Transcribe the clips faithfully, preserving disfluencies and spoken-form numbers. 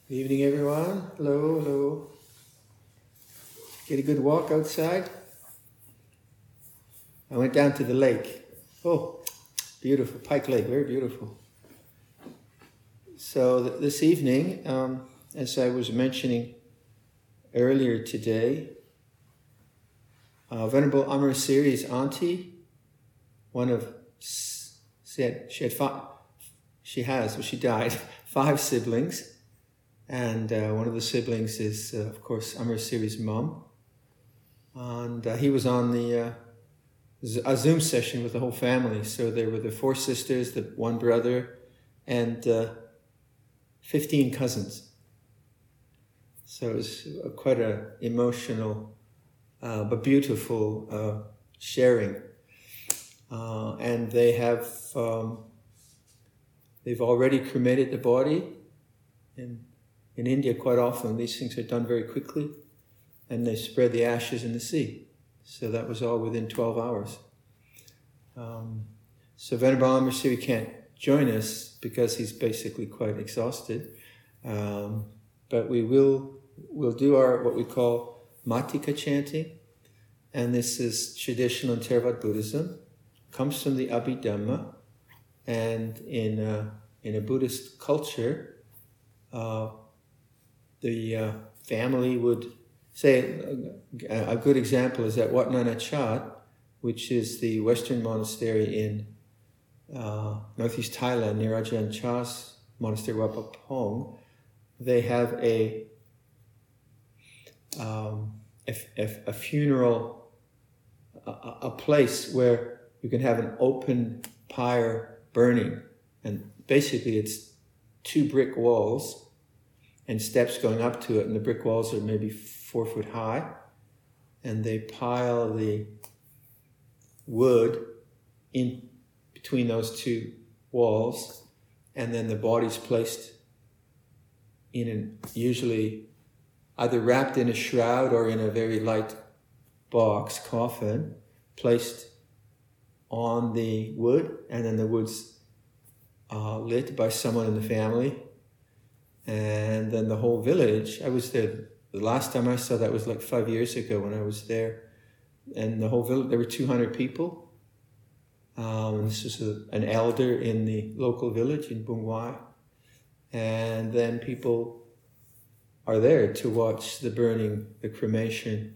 Good evening, everyone. Hello, hello. Get a good walk outside. I went down to the lake. Oh, beautiful. Pike Lake, very beautiful. So th- this evening, um, as I was mentioning earlier today, uh, Venerable Amarasiri's auntie, one of, she had, she had five, she has, well, she died, five siblings. And uh, one of the siblings is, uh, of course, Amarasiri's mom. And uh, he was on the uh, a Zoom session with the whole family. So there were the four sisters, the one brother, and uh, fifteen cousins. So it was uh, quite an emotional uh, but beautiful uh, sharing. Uh, and they have, um, they've already cremated the body. And in India, quite often, these things are done very quickly, and they spread the ashes in the sea. So that was all within twelve hours. Um, so Venerable Amarasiri can't join us because he's basically quite exhausted. Um, but we will we'll do our what we call Matika chanting, and this is traditional in Theravada Buddhism. Comes from the Abhidhamma, and in a, in a Buddhist culture, uh, the uh, family would say, a, a good example is at Wat Nanachat, which is the Western monastery in uh, northeast Thailand, near Ajahn Chah's monastery, Wat Pah Pong. They have a, um, a, a, a funeral, a, a place where you can have an open pyre burning. And basically it's two brick walls and steps going up to it, and the brick walls are maybe four foot high, and they pile the wood in between those two walls, and then the body's placed in an, usually either wrapped in a shroud or in a very light box, coffin, placed on the wood, and then the wood's uh, lit by someone in the family. And then the whole village, I was there, the last time I saw that was like five years ago when I was there. And the whole village, there were two hundred people. Um, this was a, an elder in the local village in Bung Wai. And then people are there to watch the burning, the cremation.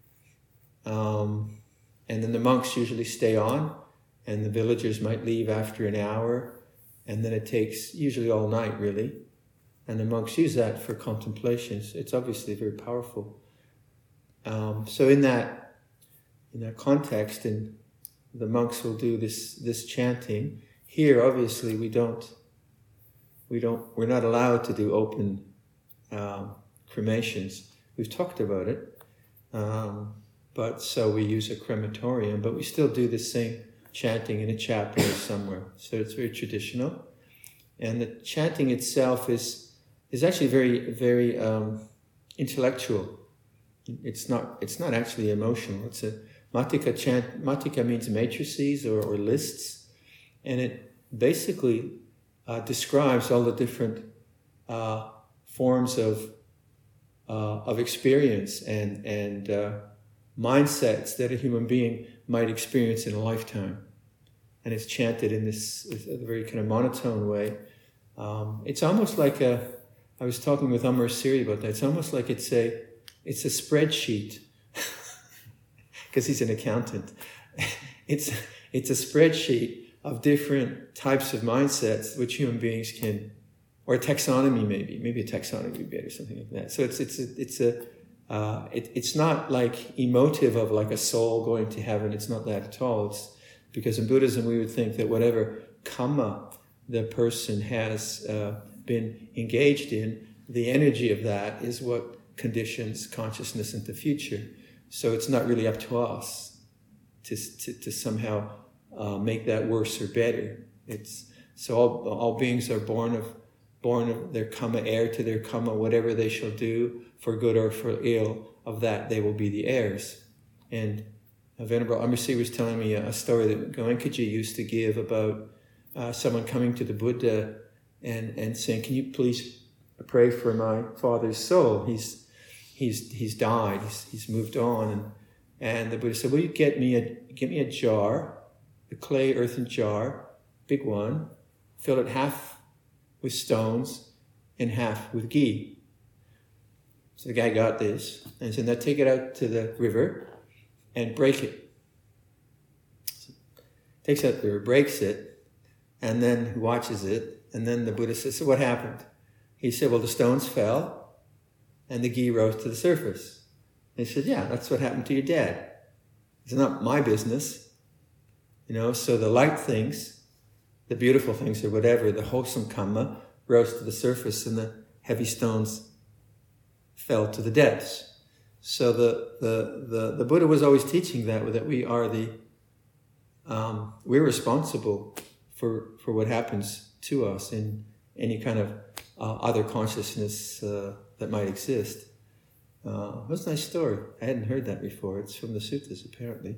Um, and then the monks usually stay on, and the villagers might leave after an hour. And then it takes usually all night, really. And the monks use that for contemplations. It's obviously very powerful. Um, so in that in that context, and the monks will do this this chanting. Here, obviously, we don't we don't we're not allowed to do open um, cremations. We've talked about it, um, but so we use a crematorium. But we still do the same chanting in a chapel or somewhere. So it's very traditional, and the chanting itself is. is actually very, very um, intellectual. It's not. It's not actually emotional. It's a Matika chant. Matika means matrices or, or lists, and it basically uh, describes all the different uh, forms of uh, of experience and and uh, mindsets that a human being might experience in a lifetime, and it's chanted in this, this very kind of monotone way. Um, it's almost like a I was talking with Amarasiri about that. It's almost like it's a it's a spreadsheet, because he's an accountant. It's it's a spreadsheet of different types of mindsets which human beings can, or a taxonomy maybe, maybe a taxonomy would be better, something like that. So it's it's a, it's a uh, it, it's not like emotive of like a soul going to heaven. It's not that at all. It's because in Buddhism we would think that whatever karma the person has Uh, been engaged in, the energy of that is what conditions consciousness into the future. So it's not really up to us to to, to somehow uh, make that worse or better. It's so all all beings are born of born of their karma, heir to their karma. Whatever they shall do for good or for ill, of that they will be the heirs. And Venerable Amarasiri was telling me a, a story that Goenkaji used to give about uh, someone coming to the Buddha and, and saying, can you please I pray for my father's soul. He's he's he's died. He's, he's moved on. And and the Buddha said, will you get me a get me a jar, a clay earthen jar, big one, fill it half with stones and half with ghee. So the guy got this and he said, now take it out to the river and break it. So takes out the river, breaks it, and then he watches it, and then the Buddha says, so what happened? He said, well, the stones fell and the ghee rose to the surface. And he said, yeah, that's what happened to your dad. It's not my business. You know, so the light things, the beautiful things or whatever, the wholesome karma rose to the surface and the heavy stones fell to the depths. So the the the, the Buddha was always teaching that, that we are the, um, we're responsible for, for what happens to us in any kind of uh, other consciousness uh, that might exist. Uh, it was a nice story. I hadn't heard that before. It's from the suttas, apparently.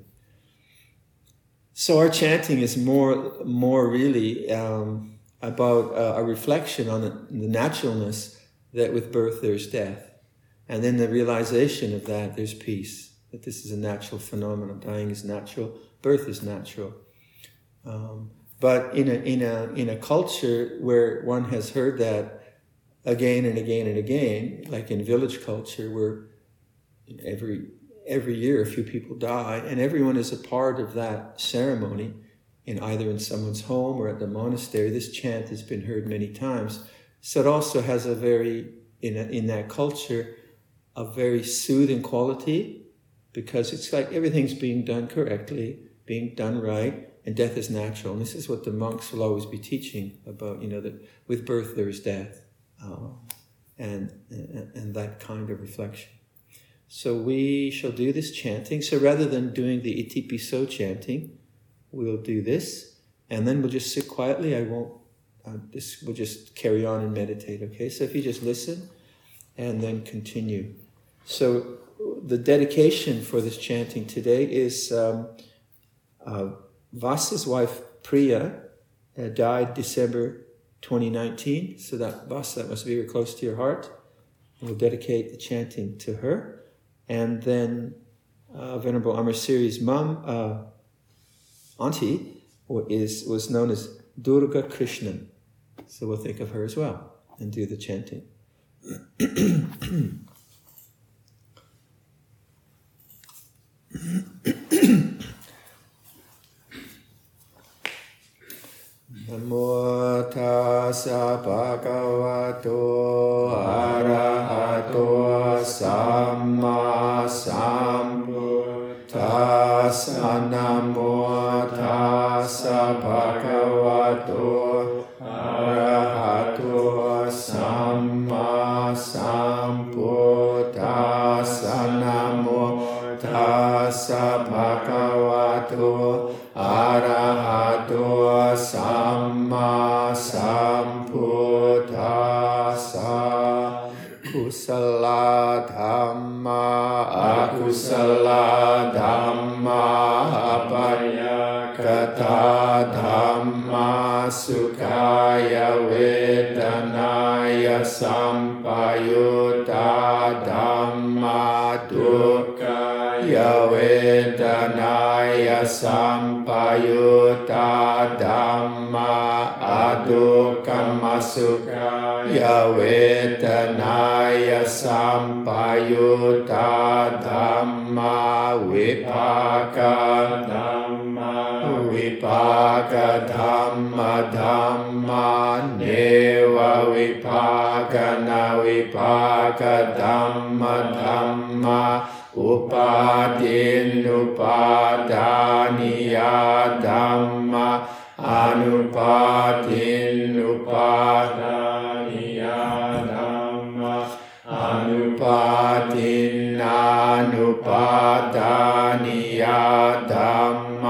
So our chanting is more, more really um, about uh, a reflection on the, the naturalness that with birth there's death, and then the realization of that there's peace. That this is a natural phenomenon. Dying is natural. Birth is natural. Um, but in a in a in a culture where one has heard that again and again and again, like in village culture, where every every year a few people die, and everyone is a part of that ceremony, in either in someone's home or at the monastery. This chant has been heard many times. So it also has a very, in a, in that culture, a very soothing quality, because it's like everything's being done correctly, being done right, and death is natural. And this is what the monks will always be teaching about, you know, that with birth there is death, uh, and, and and that kind of reflection. So we shall do this chanting. So rather than doing the Iti Piso chanting, we'll do this, and then we'll just sit quietly. I won't, uh, this, we'll just carry on and meditate, okay? So if you just listen, and then continue. So the dedication for this chanting today is um, uh, Vasa's wife, Priya, uh, died December twenty nineteen, so that Vasa, that must be very close to your heart, and we'll dedicate the chanting to her. And then uh, Venerable Amarasiri's mom, uh, auntie, is, was known as Durga Krishnan. So we'll think of her as well and do the chanting. Namo tassa bhagavato arahato samma sambuddhassa. Namo tassa bhagavato arahato samma sambuddhassa. Namo tassa bhagavato arahato samma sambuddhassa. Kusala dhamma akusala dhamma apayakata dhamma sukhaya vedanaya sampayutta dhamma dukkaya vedanaya sampayutta dhamma adukkama sukhaya vedanaya sampayutta dhamma vipaka dhamma vipaka dhamma dhamma neva vipaka na vipaka dhamma dhamma upadin upadaniya dhamma anupadin upadaniya dhamma anupadin anupadaniya dhamma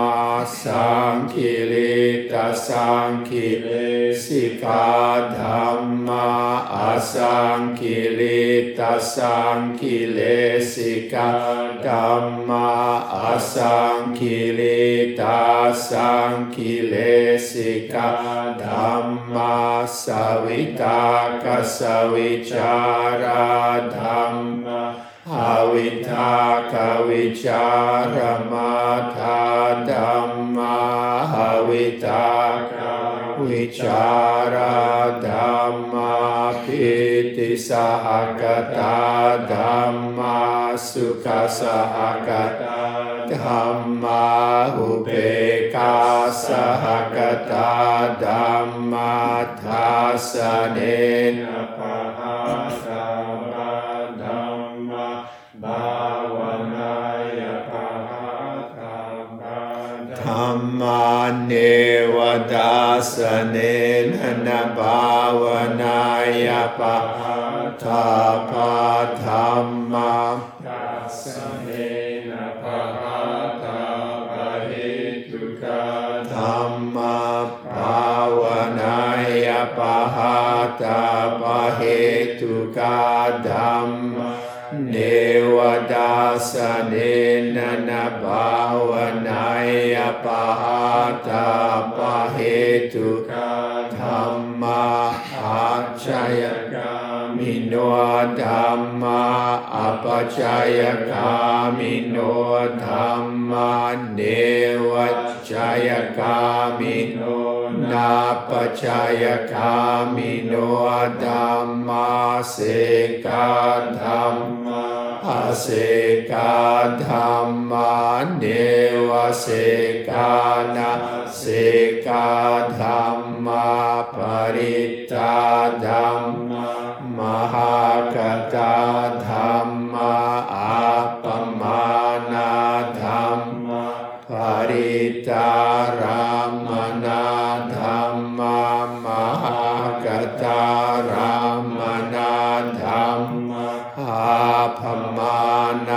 สังคิริตสังคิเลสิกาธัมมาอสังคิริตสังคิเลสิกาธัมมาอสังคิริตสังคิเลสิกาธัมมาสวิตากสวิจาราธัมมาอวิทากวิจารมาธาธัมมาอวิทากวิจาราธัมมาปิติสหกตาธัมมาสุขสหกตาธัมมาอุเบกขาสหกตาธัมมาทัสสะเนนะปะหาตาธัมมาภาวนายปะหาตาธัมมาเนวดัสสะเนนะภาวนายปะหาตาภาธัมมาดัสสะเนนะภาหาตาภะเหตุกาธัมมาภาวนายปะหาตาภะเหตุกาธัมมาเนวดัสสะเนนะภาวนายปะหาตาภะเหตุกาธัมมาอาจายกามิโนธัมมาอัปจจายกามิโนธัมมาเนวัจจายกามิโนนาปัจจายกามิโนธัมมาเสกาธัมมาอาเสกาธัมมาเนวเสกานาเสกาธัมมาปริตตาธัมมามหากตาธัมมาอัปปมานาธัมมาปริตตารามนาธัมมามหากตารามนาธัมมาอัปปมานา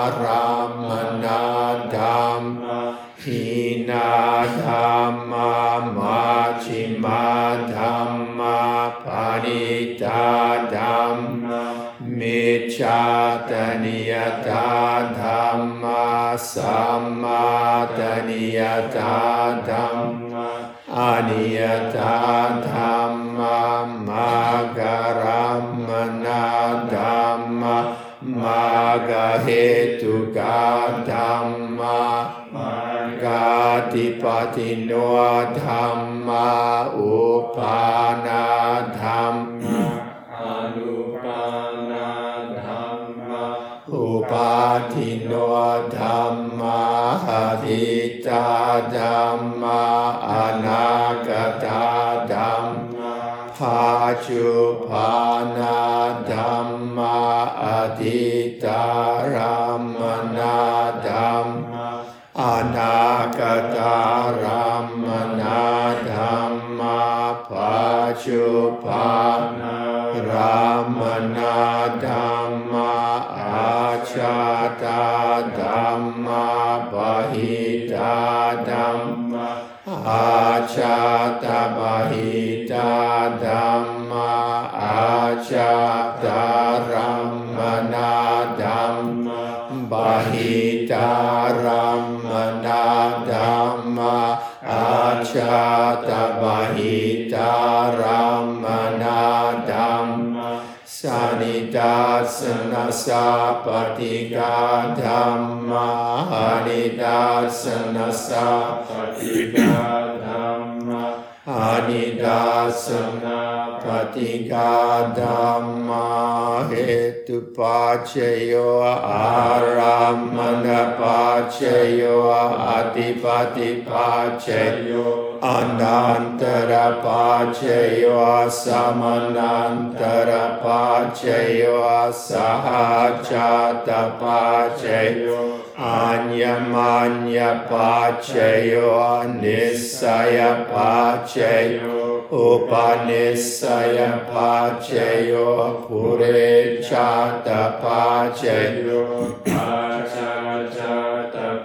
ชาตนิยตาธัมมาสัมมาตนิยตาธัมมาอนิยตาธัมมามาการัมมนาธัมมามาฆะเหตุกาธัมมามาฆาติปติโนธัมมาอุปานาธัมมาอนุปานาธัมมาอุปาทิโนธัมมาอธิตาธัมมาอนาคตาธัมมาภาจุภานาธัมมาอธิตารามนาธัมมาอนาคตารามนาธัมมาภาจุภานารามนาธัมมาอาชาตาธัมมาปหิตาธัมมาอาชาตาปหิตาธัมมาอาชาตารามนาธัมมาปหิตารามนาธัมมาอาชาตาปหิตารามนาธัมมาสานิทัสสนะสัพพติกาธัมมาอานิทัสสนะสัพพติกาธัมมาอานิทัสสนะปฏิกาธัมมาเหตุปัจเจโยอารามณปัจเจโยอธิปติปัจเจโยอนันตระปัจเจโยสัมมนันตระปัจเจโยสหัจจตปัจเจโยอัญญมัญญปัจเจโยนิสสยปัจเจโยอุปนิสสยปัจเจโยปุเรชาตปัจเจโยปัจจจตปั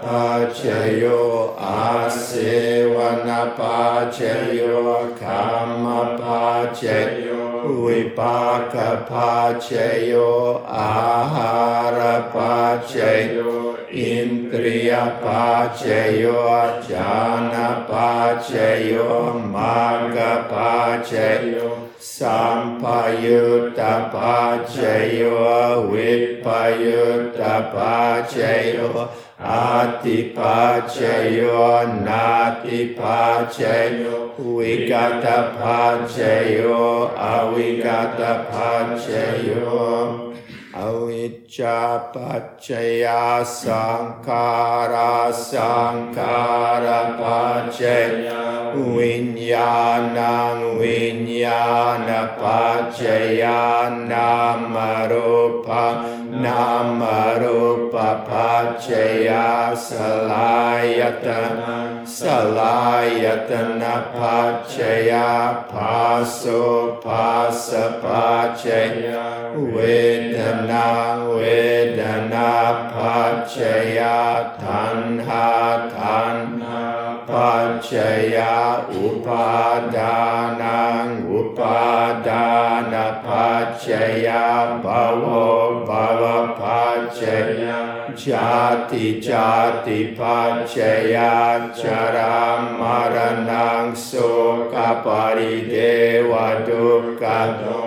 Pachayo Asevana Pachayo Kama Pachayo Vipaka Pachayo Ahara Pachayo Indriya Pachayo Jana Pachayo Magga Pachayo Sampayutta Pachayo Vipayutta Pachayo Ati Pachayo Nati Pachayo Vigata Pachayo Avigata Pachayo Avijja Pachaya Sankara Sankara Pachaya Vinyanam Vinyana Pachaya Namarupa Namarupa Pachaya Salayatana Salayatana Pachaya Paso Pasa Pachaya Vedana Vedana Pachaya Tanha Tanha Pachaya Upadana Upadana Pachaya Bhavo Bhava Pachaya Jati Jati Pachaya Jara Maranang Soka Parideva Dukkha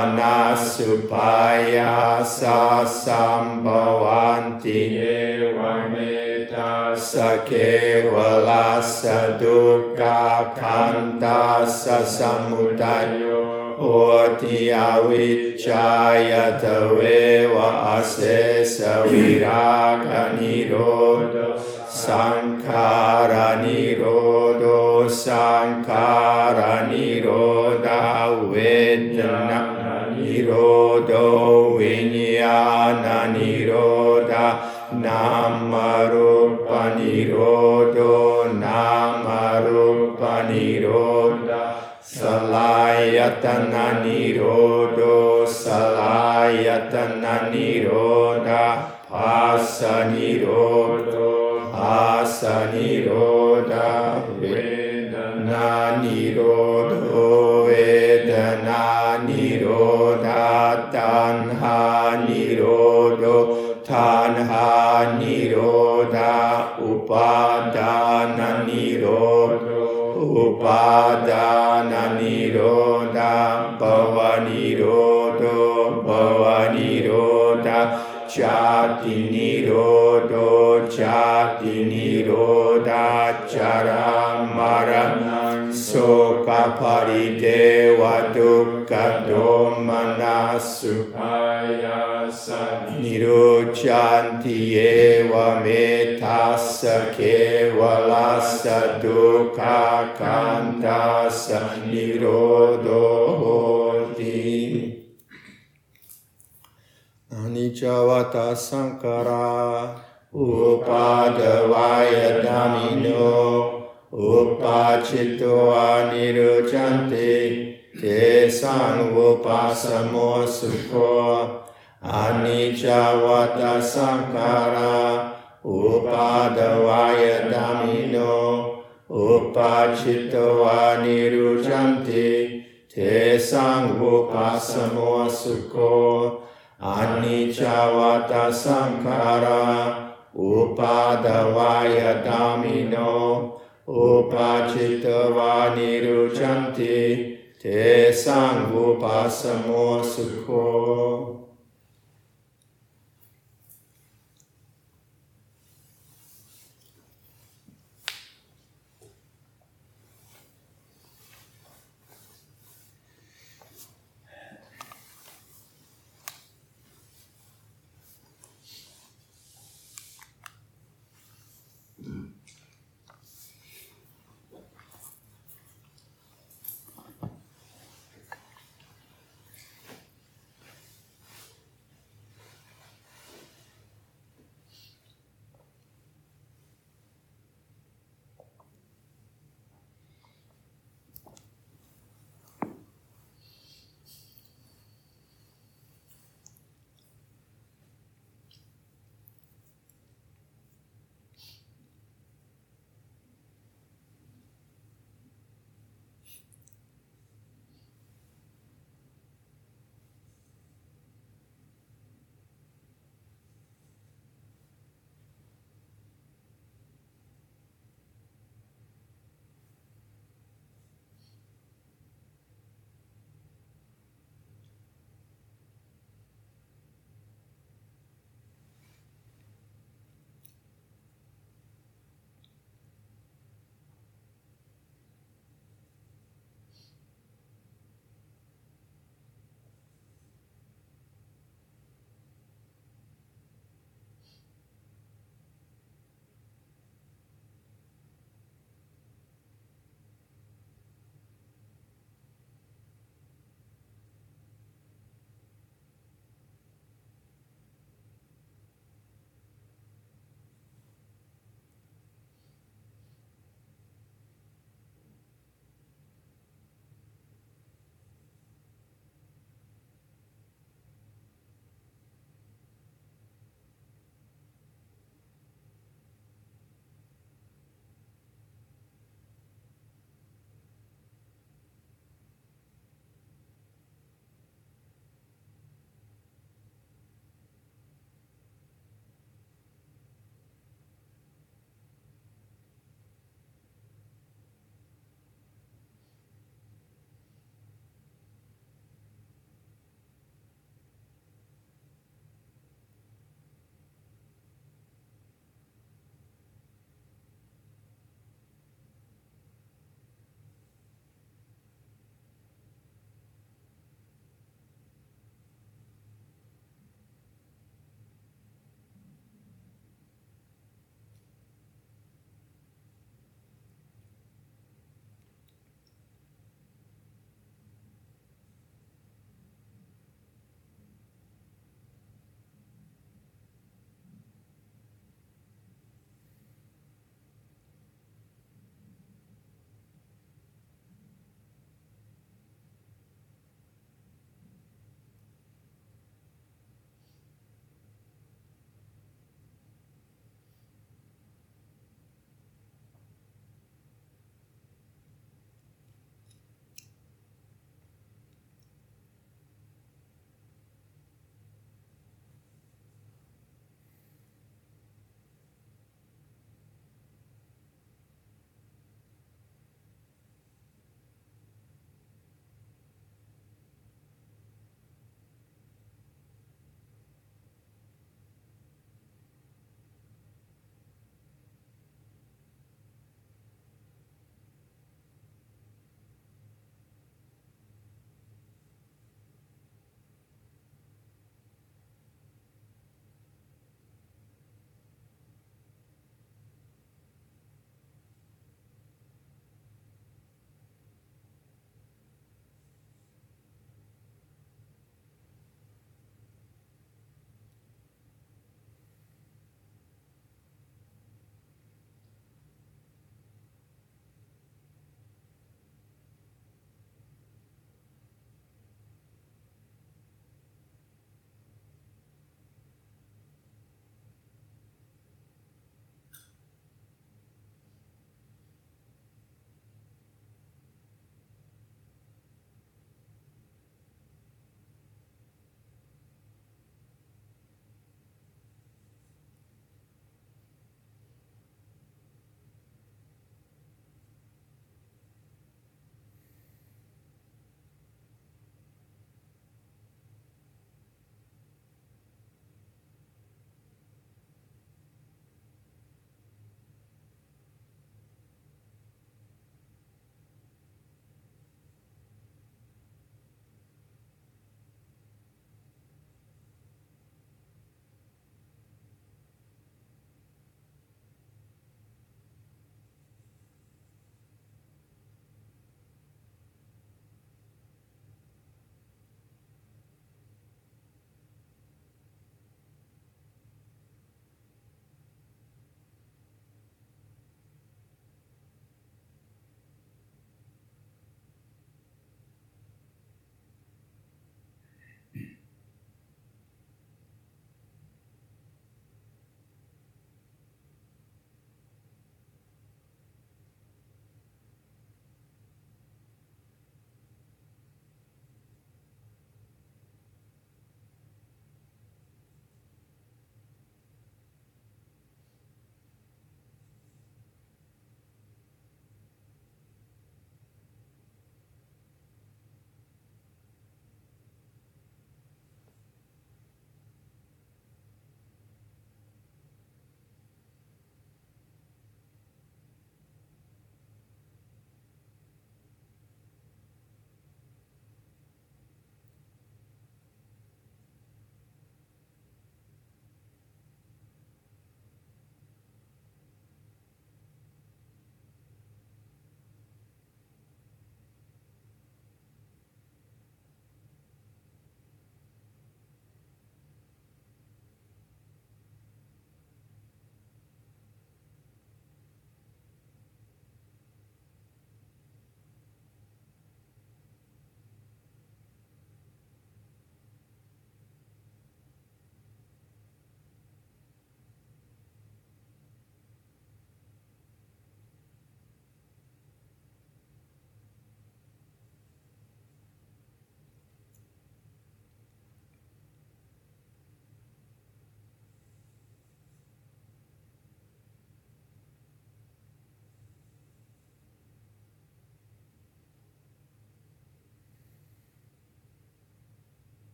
Manasupaya Sasambhavanti Evameta Sakevala Sadukkha Kanta Sasamudayo Oti Avijjaya Taveva Asesa Viraga Nirodha Sankara Nirodho Sankara Nirodha Vedana Nirodho Vinyana Nirodha Namarupa Nirodho Namarupa Nirodha Salayatana Nirodho Salayatana Nirodha Phasa Nirodho Phasa Nirodha Vedana Nirodho Vedana Nirodha Tanha Nirodho Tanha Nirodha Upadana Nirodho Upadana Nirodha Bhava Nirodho Bhava Nirodha Jati Nirodho Jati Nirodha Jara Marana Soka Parideva Dukkha Domana Supaya Niruchanti Eva Metasa Kevalasa Dukkha Kantasa Nirodho Hoti Anicavata Sankara Upadavaya Dhamino Upachito Aniruchanti Te Sangupasamo Sukho Anicavata Sankara Upadavaya Dhamino Upachito Aniruchanti Te Sangupasamo Sukho Anicavata Sankara Upadavaya Dhamino Upachitava Niruchanti Te Sangupasamo Sukho.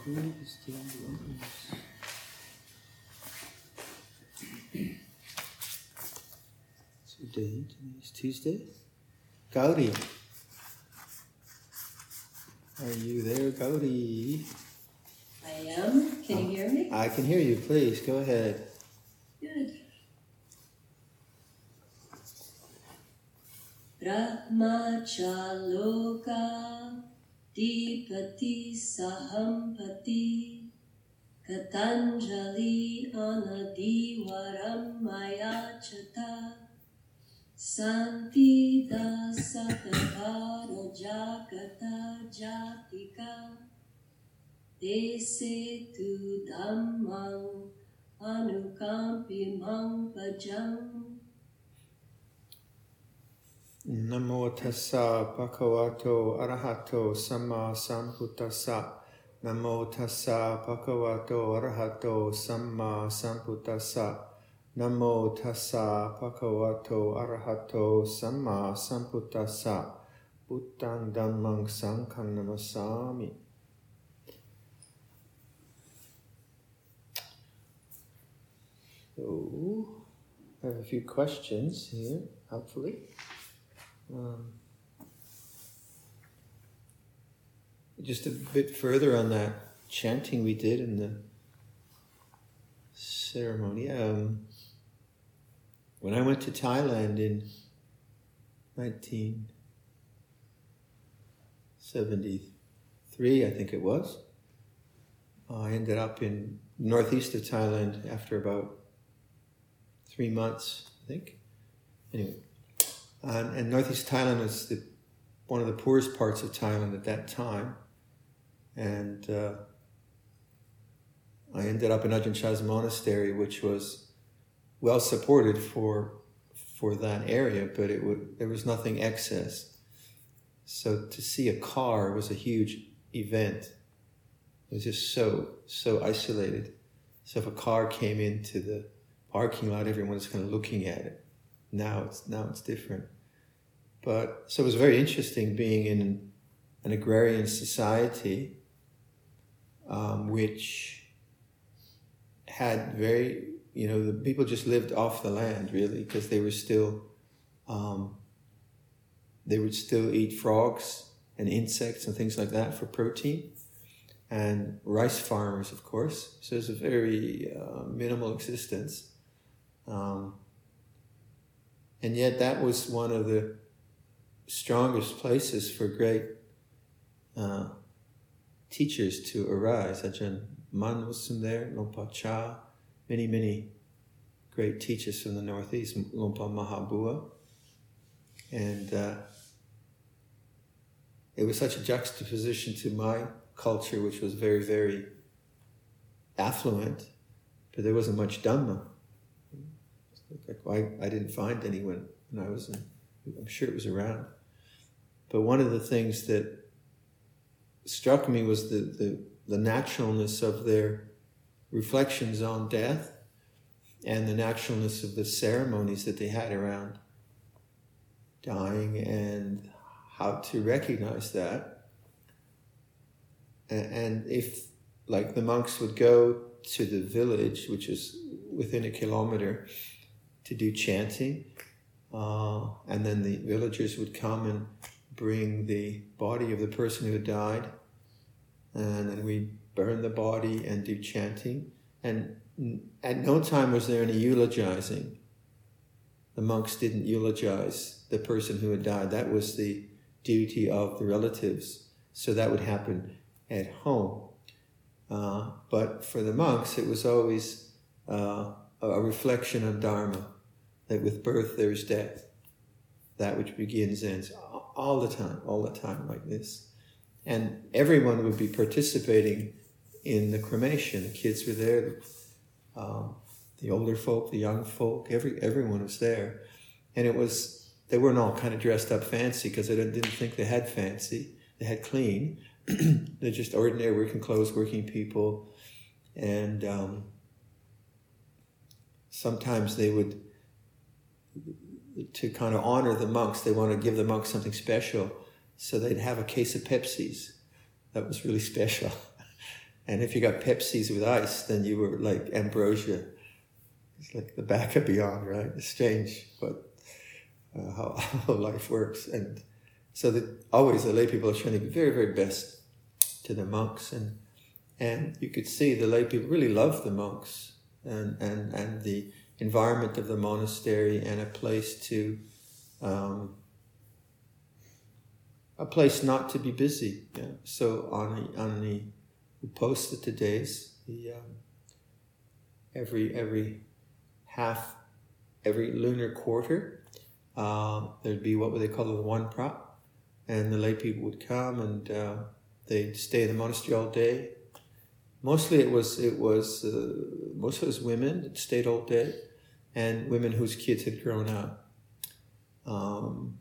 Today, today's Tuesday. Gauri. Are you there, Gauri? I am. Can you hear me? I can hear you. Please, go ahead. Good. Brahmachaloka dipati sahampati katanjali anadivaram mayachata santi dasatavara jagata jatika dese tu dhammam anukampimam bhajam. Namo tassa bhagavato arahato samma sambuddhassa. Namo tassa bhagavato arahato samma sambuddhassa. Namo tassa bhagavato arahato samma sambuddhassa. Buddhang dhammang sanghang namasami. So, I have a few questions here, hopefully. Um, just a bit further on that chanting we did in the ceremony. Um, when I went to Thailand in nineteen seventy-three, I think it was, I ended up in northeast of Thailand after about three months, I think. Anyway. And, and northeast Thailand was the, one of the poorest parts of Thailand at that time. And uh, I ended up in Ajahn Chah's monastery, which was well supported for for that area, but it would there was nothing excess. So to see a car was a huge event. It was just so, so isolated. So if a car came into the parking lot, everyone was kind of looking at it. Now it's now it's different. But so it was very interesting being in an agrarian society, um, which had very, you know, the people just lived off the land really, because they were still, um, they would still eat frogs and insects and things like that for protein, and rice farmers, of course. So it was a very uh, minimal existence. Um, And yet that was one of the strongest places for great uh, teachers to arise. Ajahn Man was from there, Lompa Cha, many, many great teachers from the Northeast, Lompa Mahabua. And uh, it was such a juxtaposition to my culture, which was very, very affluent, but there wasn't much Dhamma. I, I didn't find anyone when I was in, I'm sure it was around. But one of the things that struck me was the, the, the naturalness of their reflections on death and the naturalness of the ceremonies that they had around dying and how to recognize that. And, and if, like, the monks would go to the village, which is within a kilometer, to do chanting, uh, and then the villagers would come and bring the body of the person who had died, and then we'd burn the body and do chanting. And at no time was there any eulogizing. The monks didn't eulogize the person who had died. That was the duty of the relatives. So that would happen at home. Uh, but for the monks, it was always uh, a reflection of Dharma, that with birth there's death. That which begins ends all the time, all the time like this. And everyone would be participating in the cremation. The kids were there, the, um, the older folk, the young folk, every everyone was there. And it was, they weren't all kind of dressed up fancy because they didn't think they had fancy. They had clean. They're just ordinary working clothes, working people. And um, sometimes they would, to kind of honor the monks, they want to give the monks something special. So they'd have a case of Pepsis. That was really special. And if you got Pepsis with ice, then you were like ambrosia. It's like the back of beyond, right? It's strange, but uh, how, how life works. And so that always the lay people are trying to be very, very best to the monks. And and you could see the lay people really loved the monks and, and, and the environment of the monastery and a place to, um, a place not to be busy. Yeah. So on the, on the Uposatha days, the um, every every half, every lunar quarter, uh, there'd be what would they call it, one prop, and the lay people would come and uh, they'd stay in the monastery all day. Mostly it was it was uh, most of it was women that stayed all day, and women whose kids had grown up. Um,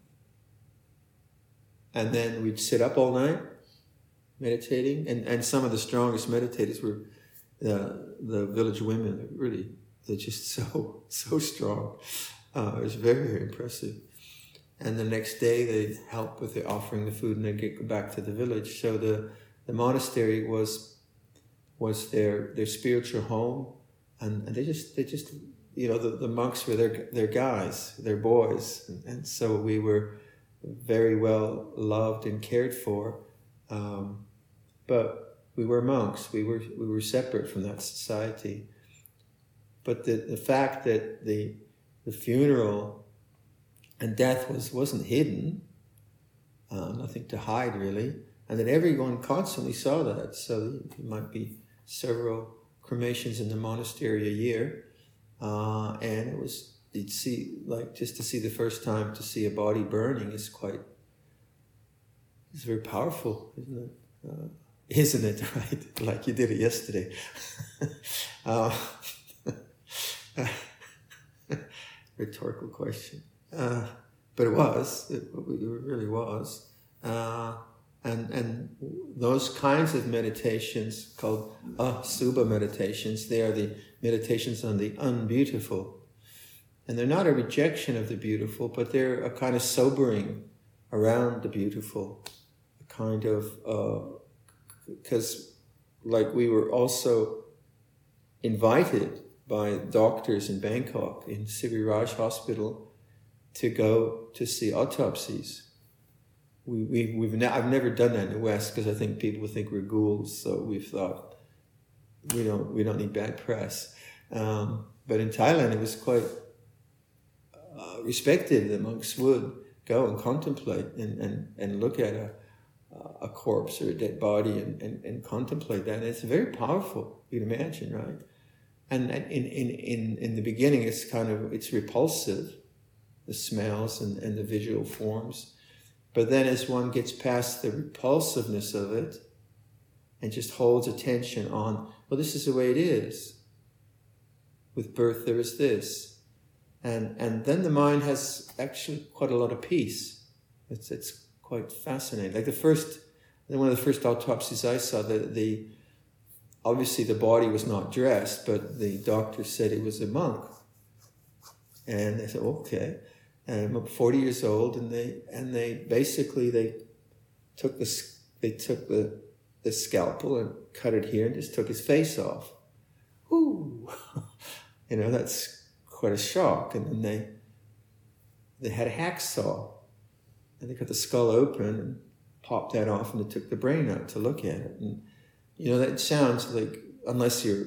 and then we'd sit up all night meditating, and, and some of the strongest meditators were the the village women. They're really, they're just so so strong. Uh, it was very, very impressive. And the next day they'd help with the offering the food, and then get back to the village. So the, the monastery was was their their spiritual home, and, and they just they just you know the, the monks were their their guys, their boys, and, and so we were very well loved and cared for. Um, but we were monks. We were we were separate from that society. But the, the fact that the the funeral and death was wasn't hidden, uh, nothing to hide really, and that everyone constantly saw that. So there might be several cremations in the monastery a year, uh, and it was you'd see like just to see the first time to see a body burning is quite it's very powerful, isn't it? Uh, isn't it right? Like you did it yesterday. uh, Rhetorical question, uh, but it was. It, it really was. Uh, and and those kinds of meditations called asubha meditations, they are the meditations on the unbeautiful, and they're not a rejection of the beautiful, but they're a kind of sobering around the beautiful, a kind of because, uh, like, we were also invited by doctors in Bangkok, in Siriraj Hospital, to go to see autopsies. We, we, we've ne- I've never done that in the West because I think people think we're ghouls, so we've thought we don't we don't need bad press. Um, but in Thailand, it was quite uh, respected. The monks would go and contemplate and, and, and look at a a corpse or a dead body and, and, and contemplate that. And it's very powerful, you can imagine, right? And in, in, in, in the beginning, it's kind of, it's repulsive, the smells and, and the visual forms. But then as one gets past the repulsiveness of it and just holds attention on, well, this is the way it is. With birth, there is this. And and then the mind has actually quite a lot of peace. It's it's quite fascinating. Like the first, one of the first autopsies I saw, the the obviously the body was not dressed, but the doctor said it was a monk. And I said, okay. And I'm forty years old, and they and they basically they took the they took the the scalpel and cut it here and just took his face off. Ooh, you know, that's quite a shock. And then they they had a hacksaw, and they cut the skull open and popped that off, and they took the brain out to look at it. And you know, that sounds like, unless you're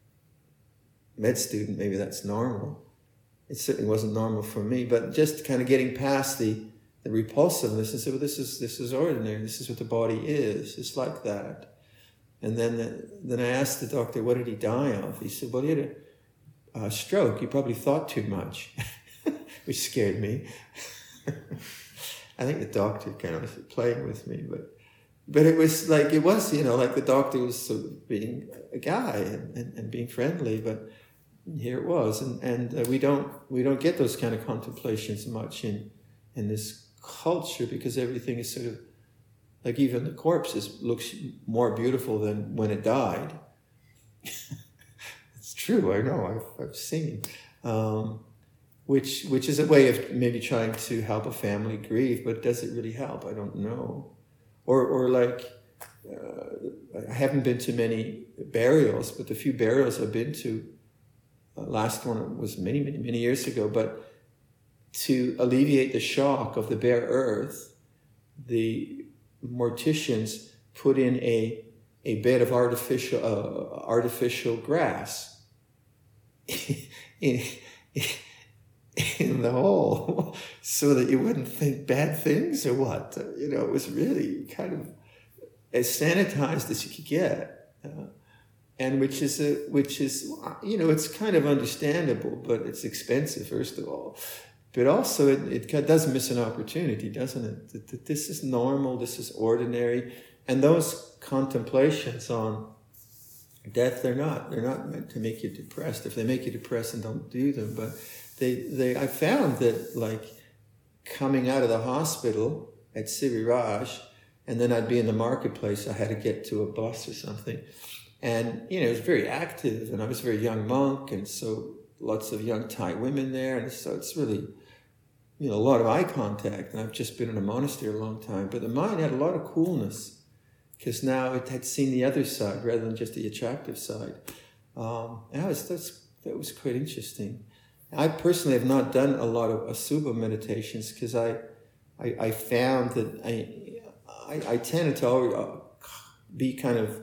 a med student, maybe that's normal. It certainly wasn't normal for me, but just kind of getting past the, the repulsiveness and say, well, this is this is ordinary. This is what the body is. It's like that. And then the, then I asked the doctor, what did he die of? He said, well, he had a, a stroke. He probably thought too much, which scared me. I think the doctor kind of was playing with me, but but it was like, it was, you know, like the doctor was sort of being a guy and, and, and being friendly, but here it was, and and uh, we don't we don't get those kind of contemplations much in in this culture, because everything is sort of like, even the corpses looks more beautiful than when it died. It's true, I know, I've I've seen, um, which which is a way of maybe trying to help a family grieve, but does it really help? I don't know. Or or like uh, I haven't been to many burials, but the few burials I've been to, uh, last one was many, many, many years ago, but to alleviate the shock of the bare earth, the morticians put in a, a bed of artificial, uh, artificial grass in, in the hole so that you wouldn't think bad things or what. You know, it was really kind of as sanitized as you could get. Uh, and which is, a, which is, you know, it's kind of understandable, but it's expensive, first of all. But also it, it does miss an opportunity, doesn't it? That this is normal, this is ordinary. And those contemplations on death, they're not. They're not meant to make you depressed. If they make you depressed, then don't do them. But they, they, I found that, like, coming out of the hospital at Siriraj, and then I'd be in the marketplace, I had to get to a bus or something. And, you know, it was very active, and I was a very young monk, and so lots of young Thai women there, and so it's really, you know, a lot of eye contact, and I've just been in a monastery a long time, but the mind had a lot of coolness, because now it had seen the other side rather than just the attractive side. Um, and that was, that's, that was quite interesting. I personally have not done a lot of Asubha meditations, because I, I, I found that I, I, I tended to always be kind of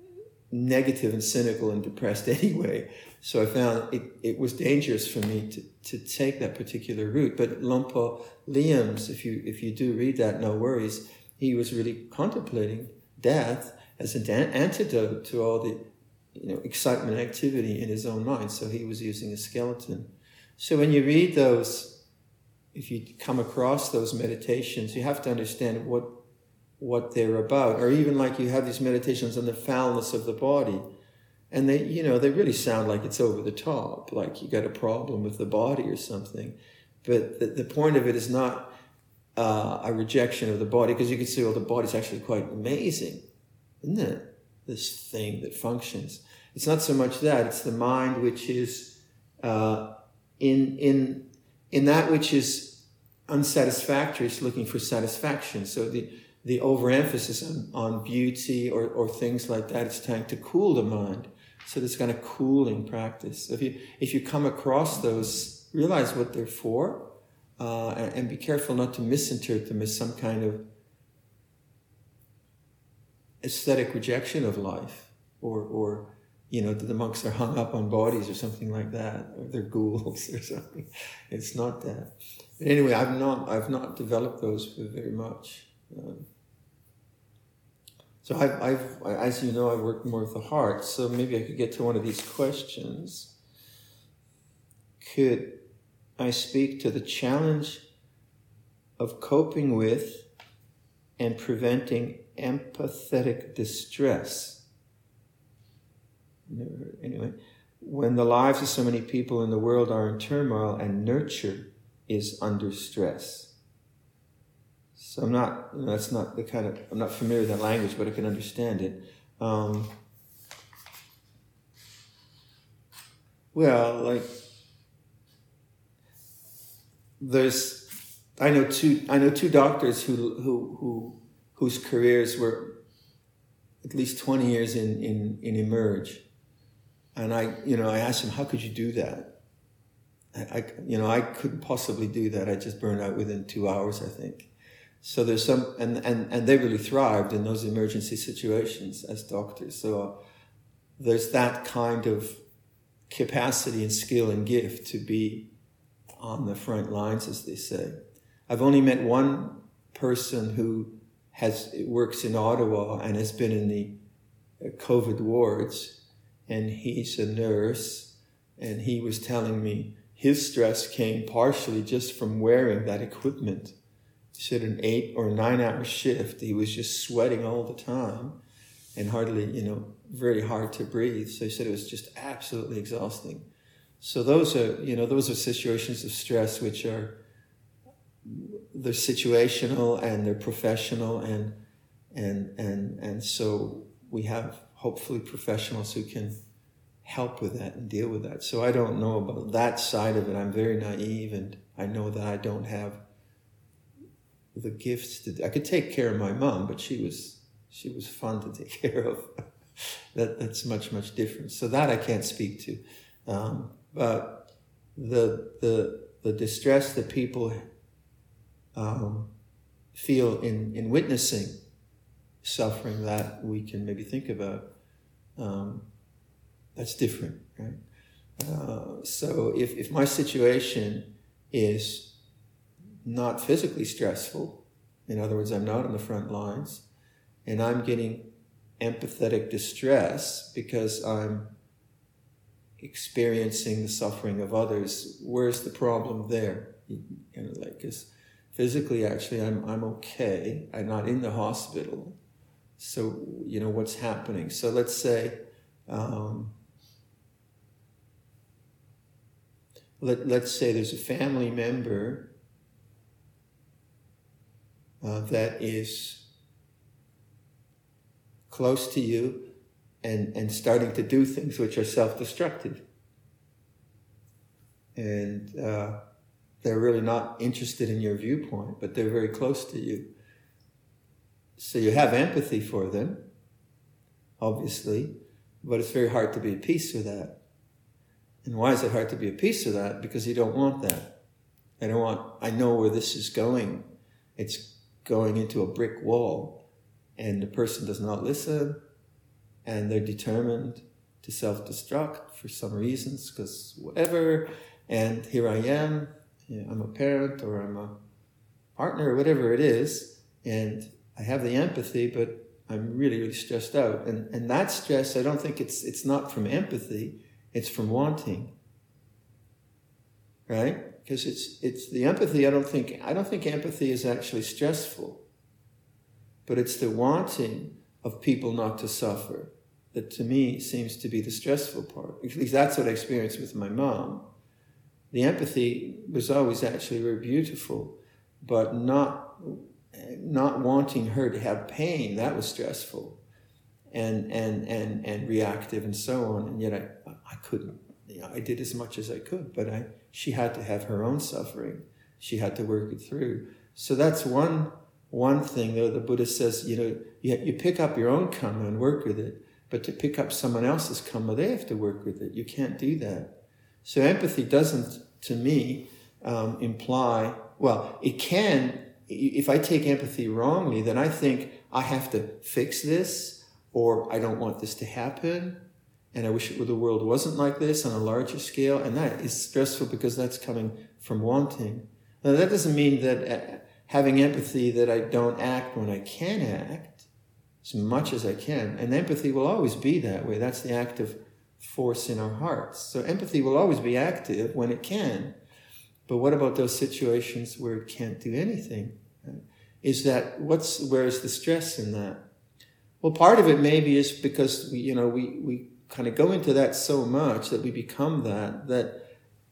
negative and cynical and depressed anyway. So I found it, it was dangerous for me to, to take that particular route. But Lompo Liams, if you if you do read that, no worries, he was really contemplating death as an antidote to all the, you know, excitement and activity in his own mind. So he was using a skeleton. So when you read those, if you come across those meditations, you have to understand what what they're about. Or even like you have these meditations on the foulness of the body. And they, you know, they really sound like it's over the top, like you got a problem with the body or something. But the, the point of it is not uh, a rejection of the body, because you can see, well, the body's actually quite amazing, isn't it? This thing that functions. It's not so much that, it's the mind which is uh, in in in that which is unsatisfactory, it's looking for satisfaction. So the the overemphasis on, on beauty or, or things like that, it's trying to cool the mind. So this kind of cooling practice. So if you if you come across those, realize what they're for, uh, and, and be careful not to misinterpret them as some kind of aesthetic rejection of life, or or you know, the monks are hung up on bodies or something like that, or they're ghouls or something. It's not that. But anyway, I've not I've not developed those very much. Um, so I've, I've, as you know, I work more with the heart, so maybe I could get to one of these questions. Could I speak to the challenge of coping with and preventing empathetic distress? Never heard. Anyway, when the lives of so many people in the world are in turmoil and nurture is under stress. So I'm not, you know, that's not the kind of, I'm not familiar with that language, but I can understand it. Um, well, like, there's, I know two, I know two doctors who, who, who, whose careers were at least twenty years in, in, in Emerge. And I, you know, I asked them, how could you do that? I, I, you know, I couldn't possibly do that. I just burned out within two hours, I think. So there's some, and, and, and they really thrived in those emergency situations as doctors. So uh, there's that kind of capacity and skill and gift to be on the front lines, as they say. I've only met one person who has works in Ottawa and has been in the COVID wards, and he's a nurse, and he was telling me his stress came partially just from wearing that equipment. He said an eight or nine hour shift, he was just sweating all the time and hardly, you know, very hard to breathe. So he said it was just absolutely exhausting. So those are, you know, those are situations of stress which are, they're situational and they're professional, and and and and so we have hopefully professionals who can help with that and deal with that. So I don't know about that side of it. I'm very naive, and I know that I don't have the gifts to, I could take care of my mom, but she was she was fun to take care of. that That's much, much different. So that I can't speak to. Um, but the, the, the distress that people um, feel in, in witnessing suffering, that we can maybe think about. Um, that's different, right? Uh, so if, if my situation is not physically stressful, in other words, I'm not on the front lines, and I'm getting empathetic distress because I'm experiencing the suffering of others, where's the problem there? You know, like, because physically, actually, I'm I'm okay. I'm not in the hospital. So, you know, what's happening? So let's say, um, let, let's say there's a family member uh, that is close to you and, and starting to do things which are self-destructive. And uh, they're really not interested in your viewpoint, but they're very close to you. So you have empathy for them, obviously, but it's very hard to be at peace with that. And why is it hard to be at peace with that? Because you don't want that. I don't want, I know where this is going. It's going into a brick wall, and the person does not listen, and they're determined to self-destruct for some reasons, because whatever, and here I am, you know, I'm a parent, or I'm a partner, or whatever it is, and I have the empathy, but I'm really, really stressed out. And and that stress, I don't think it's it's not from empathy, it's from wanting. Right? Because it's it's the empathy, I don't think I don't think empathy is actually stressful. But it's the wanting of people not to suffer that to me seems to be the stressful part. At least that's what I experienced with my mom. The empathy was always actually very beautiful, but not not wanting her to have pain, that was stressful and and and and reactive and so on. And yet I I couldn't, you know, I did as much as I could, but I she had to have her own suffering. She had to work it through. So that's one one thing, though. The Buddha says, you know, you, you pick up your own karma and work with it, but to pick up someone else's karma, they have to work with it. You can't do that. So empathy doesn't, to me, um, imply, well, it can. If I take empathy wrongly, then I think I have to fix this, or I don't want this to happen, and I wish the world wasn't like this on a larger scale, and that is stressful because that's coming from wanting. Now, that doesn't mean that having empathy that I don't act when I can act as much as I can, and empathy will always be that way. That's the active force in our hearts. So empathy will always be active when it can. But what about those situations where it can't do anything? Is that, what's, where is the stress in that? Well, part of it maybe is because we, you know, we, we kind of go into that so much that we become that, that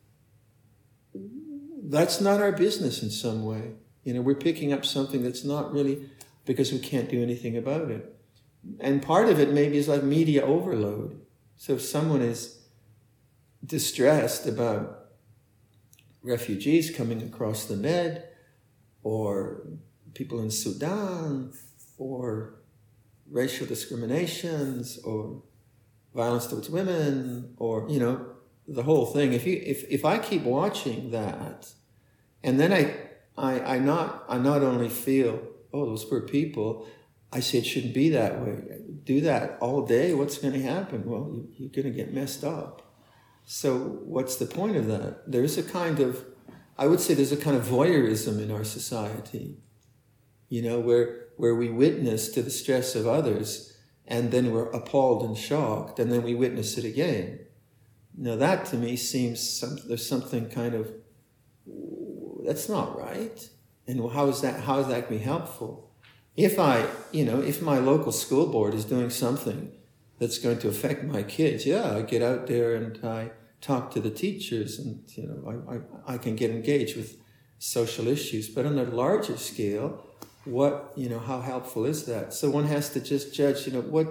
that's not our business in some way. You know, we're picking up something that's not really, because we can't do anything about it. And part of it maybe is like media overload. So if someone is distressed about refugees coming across the Med, or people in Sudan, or racial discriminations, or violence towards women, or, you know, the whole thing. If you if, if I keep watching that, and then I I I not I not only feel, oh, those poor people, I say it shouldn't be that way. Do that all day, what's going to happen? Well, you, you're going to get messed up. So what's the point of that? There's a kind of, I would say there's a kind of voyeurism in our society, you know, where where we witness to the stress of others, and then we're appalled and shocked, and then we witness it again. Now that to me seems, some, there's something kind of, that's not right. And how is that, how is that going to be helpful? If I, you know, if my local school board is doing something that's going to affect my kids, yeah, I get out there and I talk to the teachers, and, you know, I, I, I can get engaged with social issues. But on a larger scale, what, you know, how helpful is that? So one has to just judge, you know, what,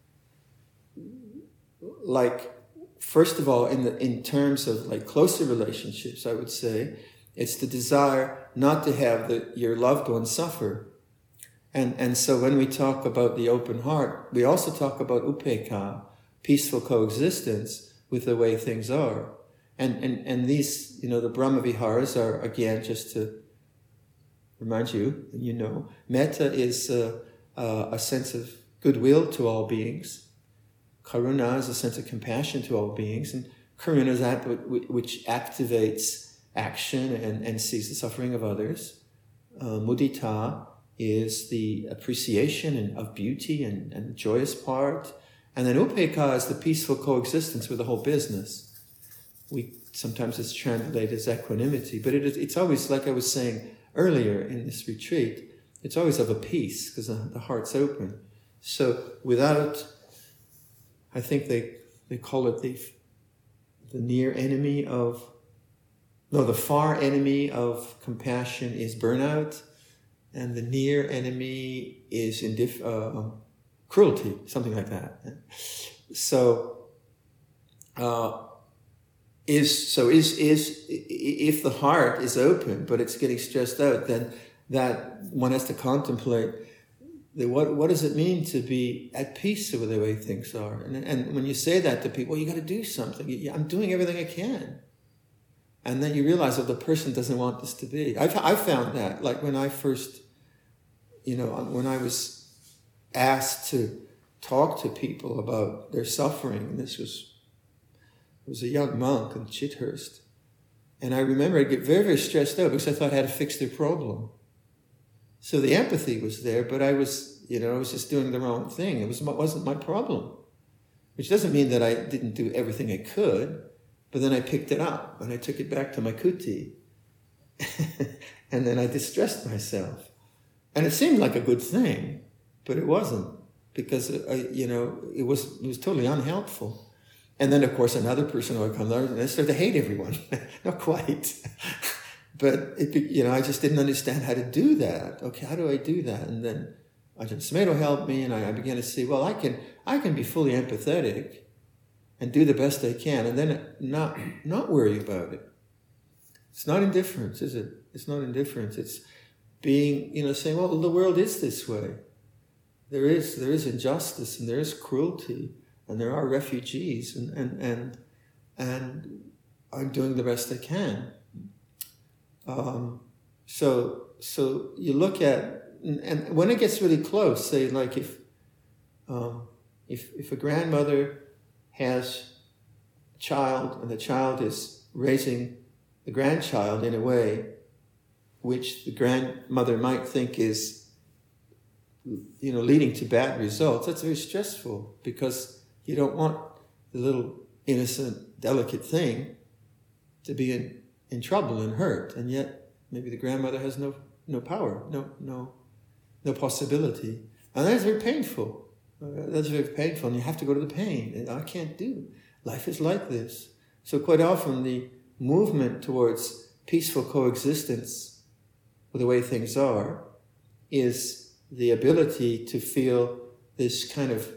like, first of all, in the, in terms of like closer relationships, I would say, it's the desire not to have the, your loved one suffer. And, and so when we talk about the open heart, we also talk about upekkha, peaceful coexistence with the way things are. And, and, and these, you know, the Brahma Viharas are, again, just to remind you, you know, metta is uh, uh, a sense of goodwill to all beings. Karuna is a sense of compassion to all beings. And karuna is that which activates action and, and sees the suffering of others. Uh, mudita is the appreciation and, of beauty and, and joyous part. And then upekkha is the peaceful coexistence with the whole business. We sometimes it's translated as equanimity, but it is, it's always, like I was saying earlier in this retreat, it's always of a peace because the, the heart's open. So without, I think they they call it the the near enemy of, no, the far enemy of compassion is burnout, and the near enemy is indif- uh, cruelty, something like that. So, uh, is so is is if the heart is open but it's getting stressed out, then that one has to contemplate the, what what does it mean to be at peace with the way things are. And and when you say that to people, well, you got to do something. You, I'm doing everything I can. And then you realize that the person doesn't want this to be. I've, I found that, like when I first, you know, when I was asked to talk to people about their suffering, and this was, I was a young monk in Chithurst, and I remember I'd get very, very stressed out because I thought I had to fix their problem. So the empathy was there, but I was, you know, I was just doing the wrong thing. It was, wasn't my problem, which doesn't mean that I didn't do everything I could. But then I picked it up and I took it back to my kuti. And then I distressed myself. And it seemed like a good thing, but it wasn't, because, I, you know, it was it was totally unhelpful. And then, of course, another person would come there and I started to hate everyone. Not quite. But, it, you know, I just didn't understand how to do that. Okay, how do I do that? And then Ajahn Sumedho helped me, and I, I began to see, well, I can I can be fully empathetic and do the best I can, and then not not worry about it. It's not indifference, is it? It's not indifference. It's being, you know, saying, well, the world is this way. There is there is injustice, and there is cruelty, and there are refugees, and and and, and I'm doing the best I can. Um, so so you look at, and, and when it gets really close, say like if um, if if a grandmother has a child, and the child is raising the grandchild in a way which the grandmother might think is, you know, leading to bad results, that's very stressful, because you don't want the little innocent, delicate thing to be in, in trouble and hurt, and yet maybe the grandmother has no no power, no no no possibility, and that's very painful. Uh, that's very painful, and you have to go to the pain. And I can't do. Life is like this. So quite often the movement towards peaceful coexistence with the way things are is the ability to feel this kind of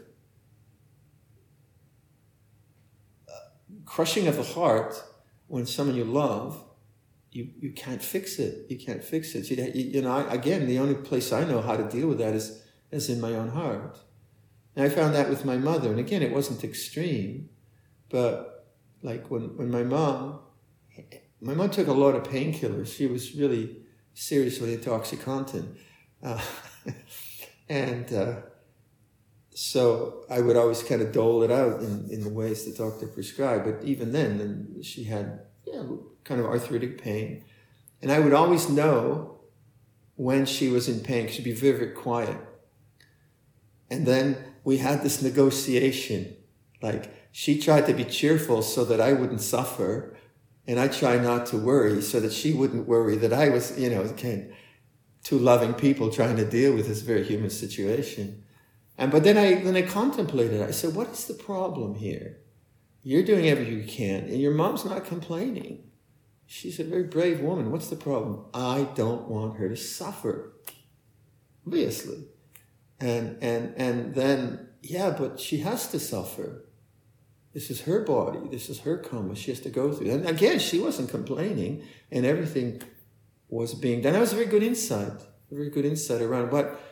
uh, crushing of the heart when someone you love, you, you can't fix it. You can't fix it. You, you, you know, I, again, the only place I know how to deal with that is, is in my own heart. And I found that with my mother, and again, it wasn't extreme, but like when, when my mom, my mom took a lot of painkillers. She was really seriously into OxyContin. Uh, and uh, so I would always kind of dole it out in, in the ways the doctor prescribed. But even then, then she had yeah, kind of arthritic pain. And I would always know when she was in pain, because she'd be very, very quiet. And then we had this negotiation, like she tried to be cheerful so that I wouldn't suffer, and I tried not to worry so that she wouldn't worry that I was, you know, kind of two loving people trying to deal with this very human situation. And but then I then I contemplated. I said, what is the problem here? You're doing everything you can, and your mom's not complaining. She's a very brave woman. What's the problem? I don't want her to suffer, obviously. And and and then, yeah, but she has to suffer. This is her body. This is her karma. She has to go through. And again, she wasn't complaining, and everything was being done. That was a very good insight, a very good insight around what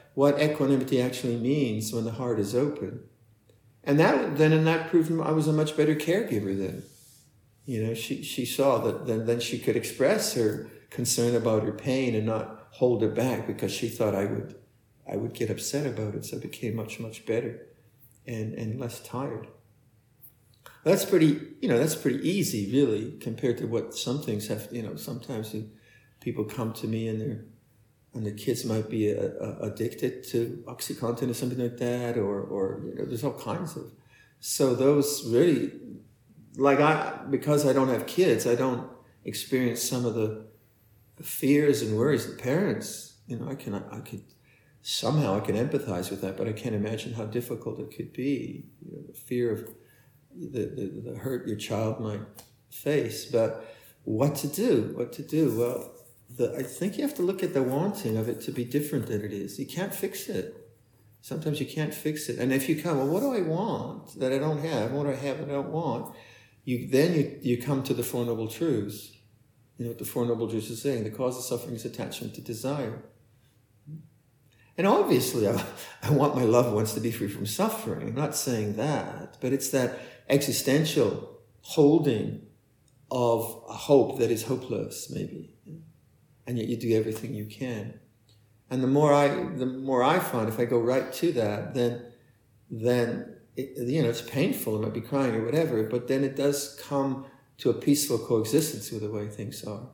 what equanimity actually means when the heart is open. And that then in that proved I was a much better caregiver then. You know, she, she saw that then, then she could express her concern about her pain and not hold it back because she thought I would I would get upset about it. So it became much, much better and, and less tired. That's pretty, you know, that's pretty easy really compared to what some things have, you know, sometimes you, people come to me and they're and the kids might be uh, uh, addicted to OxyContin or something like that, or, or you know, there's all kinds of. So those really, like I, because I don't have kids, I don't experience some of the fears and worries that parents, you know, I can, I could, somehow I can empathize with that, but I can't imagine how difficult it could be, you know, the fear of the, the, the hurt your child might face. But what to do, what to do? Well, The, I think you have to look at the wanting of it to be different than it is. You can't fix it. Sometimes you can't fix it. And if you come, well, what do I want that I don't have? What do I have that I don't want? You Then you, you come to the Four Noble Truths. You know what the Four Noble Truths are saying. The cause of suffering is attachment to desire. And obviously, I, I want my loved ones to be free from suffering. I'm not saying that. But it's that existential holding of a hope that is hopeless, maybe. And yet you do everything you can. And the more I, the more I find, if I go right to that, then, then it, you know, it's painful. I might be crying or whatever, but then it does come to a peaceful coexistence with the way things are.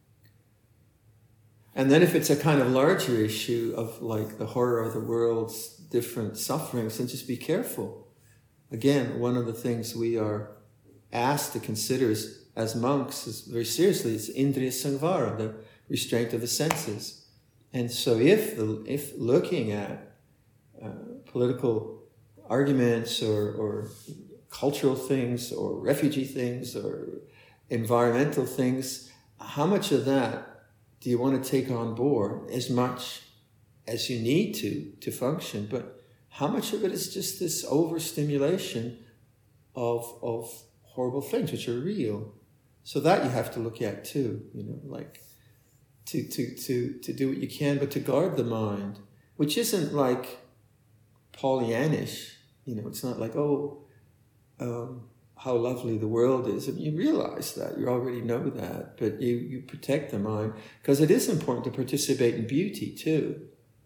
And then if it's a kind of larger issue of like the horror of the world's different sufferings, then just be careful. Again, one of the things we are asked to consider is, as monks, is very seriously, is Indriya Samvara, the restraint of the senses. And so if the, if looking at uh, political arguments or, or cultural things or refugee things or environmental things, how much of that do you want to take on board? As much as you need to to function, but how much of it is just this overstimulation of of horrible things which are real? So that you have to look at too, you know, like to to to to do what you can, but to guard the mind, which isn't like Pollyannish, you know, it's not like, oh, um, how lovely the world is. I mean, you realize that, you already know that, but you, you protect the mind, because it is important to participate in beauty too.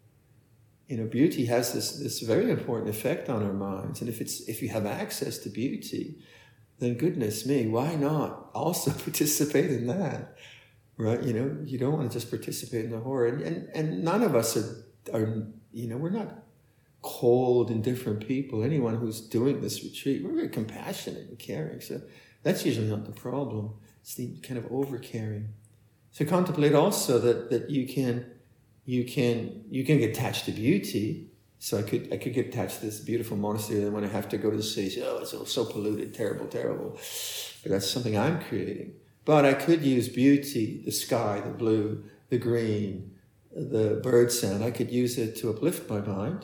You know, beauty has this, this very important effect on our minds, and if it's if you have access to beauty, then goodness me, why not also participate in that, right? You know, you don't want to just participate in the horror, and and, and none of us are, are, you know, we're not cold, indifferent people. Anyone who's doing this retreat, we're very compassionate and caring. So that's usually not the problem. It's the kind of over-caring. So contemplate also that that you can you can you can get attached to beauty. So I could I could get attached to this beautiful monastery, and when I have to go to the city, say, oh, it's all so polluted, terrible, terrible. But that's something I'm creating. But I could use beauty, the sky, the blue, the green, the bird sound. I could use it to uplift my mind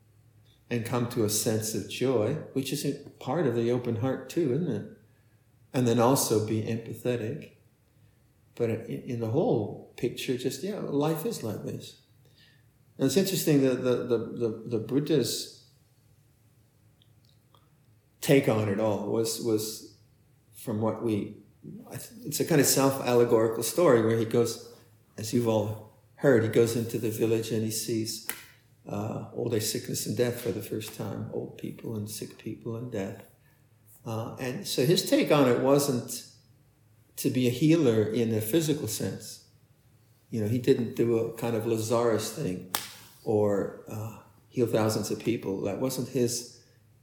and come to a sense of joy, which is a part of the open heart too, isn't it? And then also be empathetic. But in the whole picture, just, yeah, life is like this. And it's interesting that the, the, the, the Buddha's take on it all was, was from what we, it's a kind of self-allegorical story where he goes, as you've all heard, he goes into the village and he sees Uh, old age, sickness, and death for the first time. Old people and sick people and death. Uh, and so his take on it wasn't to be a healer in a physical sense. You know, he didn't do a kind of Lazarus thing or uh, heal thousands of people. That wasn't his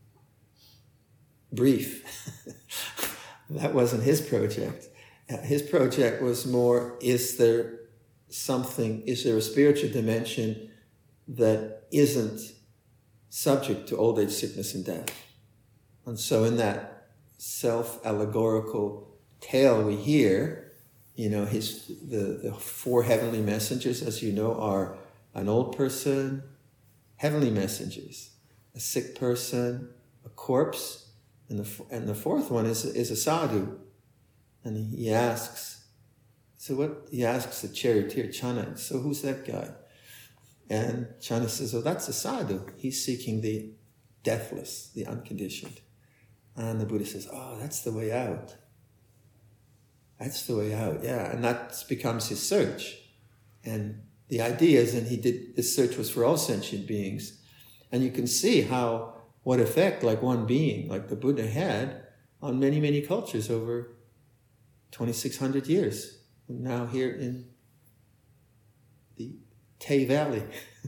brief. That wasn't his project. Uh, his project was more, is there something, is there a spiritual dimension that isn't subject to old age, sickness, and death? And so in that self-allegorical tale we hear, you know, his the, the four heavenly messengers, as you know, are an old person, heavenly messengers, a sick person, a corpse, and the and the fourth one is, is a sadhu. And he asks, so what, he asks the charioteer, Chana, so who's that guy? And Chana says, oh, that's a sadhu. He's seeking the deathless, the unconditioned. And the Buddha says, oh, that's the way out. That's the way out, yeah. And that becomes his search. And the idea is, and he did, this search was for all sentient beings. And you can see how, what effect like one being, like the Buddha had on many, many cultures over twenty-six hundred years. And now here in the Tay Valley.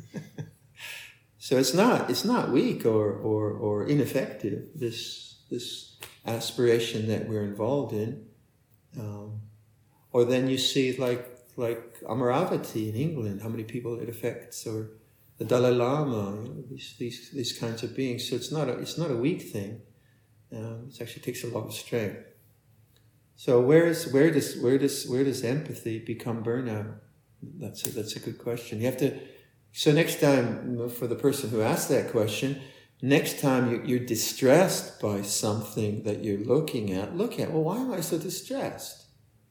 So it's not, it's not weak or, or, or ineffective, this, this aspiration that we're involved in. Um, or then you see like like Amaravati in England, how many people it affects, or the Dalai Lama, you know, these these these kinds of beings. So it's not a it's not a weak thing. Um, it actually takes a lot of strength. So where is where does where does where does empathy become burnout? That's a, that's a good question. You have to. So next time, for the person who asked that question, next time you, you're distressed by something that you're looking at, look at, well, why am I so distressed?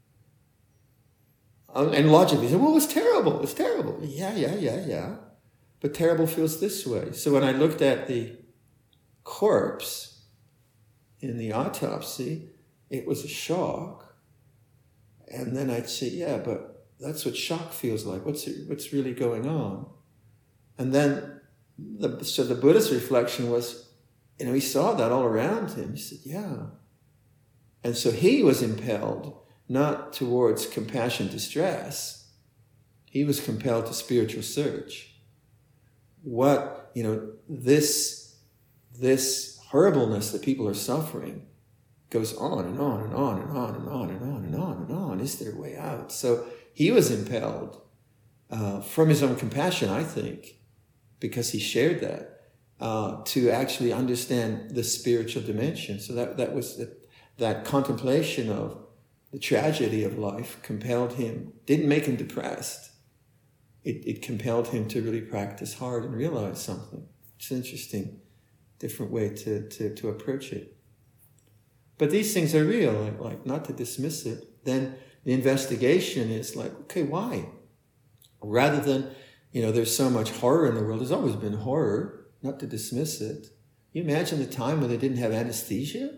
Um, and logically, you say, well, it's terrible, it's terrible. Yeah, yeah, yeah, yeah. But terrible feels this way. So when I looked at the corpse in the autopsy, it was a shock. And then I'd say, yeah, but that's what shock feels like. What's it, what's really going on? And then The, so the Buddha's reflection was, you know, he saw that all around him. He said, yeah. And so he was impelled not towards compassion distress. He was compelled to spiritual search. What, you know, this, this horribleness that people are suffering goes on and on and on and on and on and on and on and on. Is there a way out? So he was impelled uh, from his own compassion, I think, because he shared that, uh, to actually understand the spiritual dimension. So that, that was the, that contemplation of the tragedy of life compelled him, didn't make him depressed. It, it compelled him to really practice hard and realize something. It's an interesting, different way to, to, to approach it. But these things are real, like, like not to dismiss it. Then the investigation is like, okay, why? Rather than, you know, there's so much horror in the world. There's always been horror, not to dismiss it. You imagine the time when they didn't have anesthesia?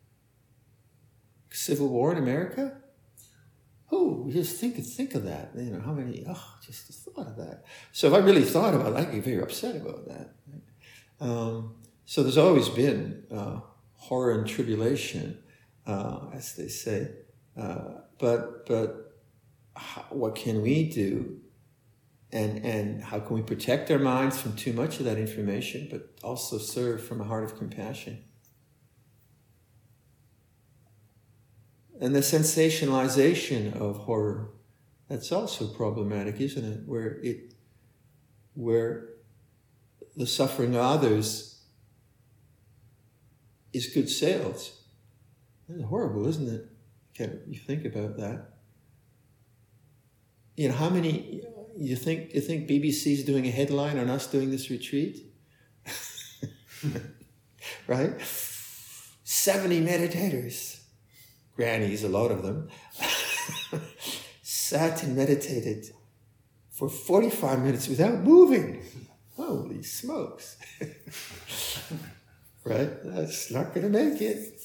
Civil War in America? Oh, just think think of that. You know, how many, oh, just the thought of that. So if I really thought about it, I'd get very upset about that. Right? Um, so there's always been uh, horror and tribulation, uh, as they say. Uh, but but how, what can we do? And and how can we protect our minds from too much of that information, but also serve from a heart of compassion? And the sensationalization of horror, that's also problematic, isn't it? Where it, where the suffering of others is good sales. That's horrible, isn't it? Can you think about that? You know, how many, you think you think B B C's doing a headline on us doing this retreat? Right? seventy meditators, grannies, a lot of them, sat and meditated for forty-five minutes without moving. Holy smokes. Right? That's not going to make it.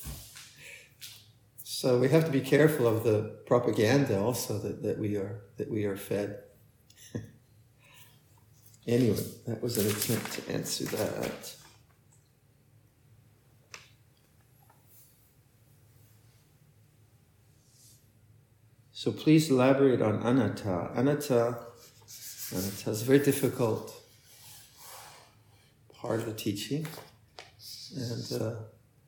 So we have to be careful of the propaganda also that, that we are that we are fed. Anyway, that was an attempt to answer that. So please elaborate on anatta. Anatta, anatta is a very difficult part of the teaching. And uh,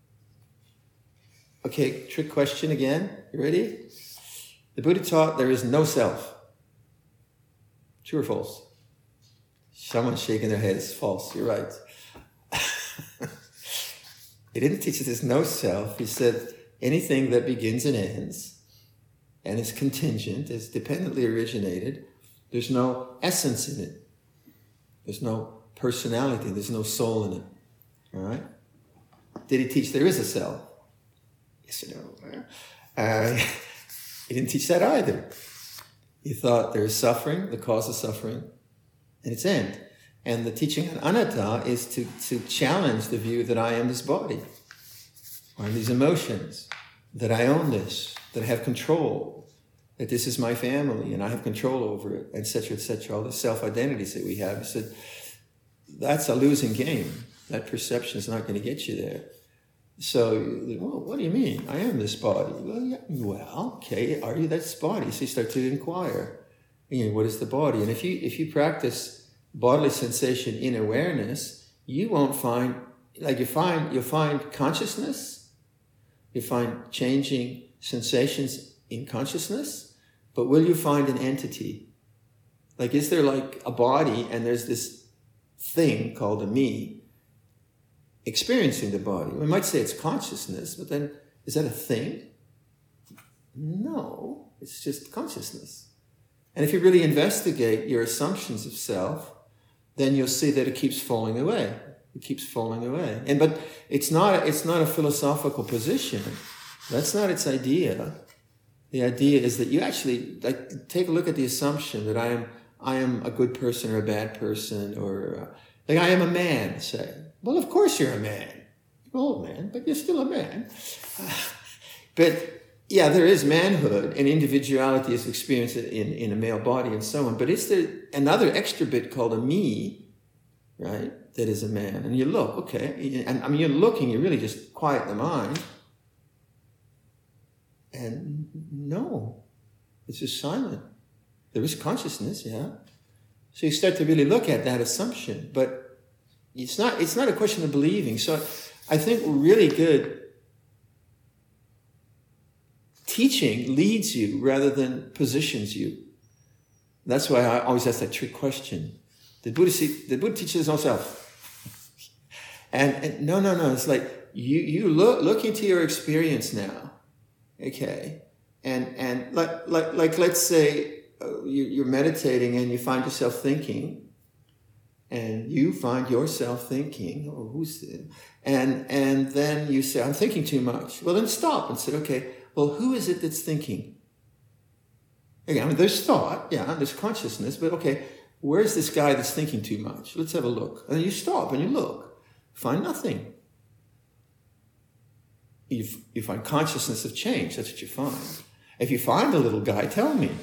okay, trick question again. You ready? The Buddha taught there is no self. True or false? Someone's shaking their head. It's false. You're right. He didn't teach that there's no self. He said anything that begins and ends and is contingent, is dependently originated, there's no essence in it. There's no personality. There's no soul in it. All right? Did he teach there is a self? Yes or no? Uh, he didn't teach that either. He thought there is suffering, the cause of suffering, and its end. And the teaching on anatta is to, to challenge the view that I am this body, or these emotions, that I own this, that I have control, that this is my family and I have control over it, et cetera, et cetera, all the self-identities that we have. He said, that's a losing game. That perception is not going to get you there. So, well, what do you mean? I am this body. Well, yeah, well, okay, are you this body? So you start to inquire, you know, what is the body? And if you if you practice bodily sensation in awareness, you won't find, like you find, you'll find consciousness, you find changing sensations in consciousness, but will you find an entity? Like, is there like a body and there's this thing called a me experiencing the body? We might say it's consciousness, but then is that a thing? No, it's just consciousness. And if you really investigate your assumptions of self, then you'll see that it keeps falling away. It keeps falling away. And but it's not it's not a philosophical position. That's not its idea. The idea is that you actually like take a look at the assumption that I am I am a good person or a bad person, or uh, like I am a man, say. Well, of course you're a man. You're an old man, but you're still a man. Uh, but yeah, there is manhood, and individuality is experienced in, in a male body and so on. But it's there another extra bit called a me, right? That is a man. And you look, okay. And I mean, you're looking, you really just quiet the mind. And no, it's just silent. There is consciousness, yeah. So you start to really look at that assumption, but it's not it's not a question of believing. So I think really good teaching leads you rather than positions you. That's why I always ask that trick question. Did Buddha, see, did Buddha teach his own self? And, and no, no, no. It's like you you look look into your experience now, okay? And and like like like let's say uh, you, you're meditating and you find yourself thinking, and you find yourself thinking, oh, who's this? And and then you say, I'm thinking too much. Well, then stop and say, okay, well, who is it that's thinking? Again, I mean, there's thought, yeah, there's consciousness, but okay, where's this guy that's thinking too much? Let's have a look. And then you stop and you look. Find nothing. You, you find consciousness of change. That's what you find. If you find a little guy, tell me.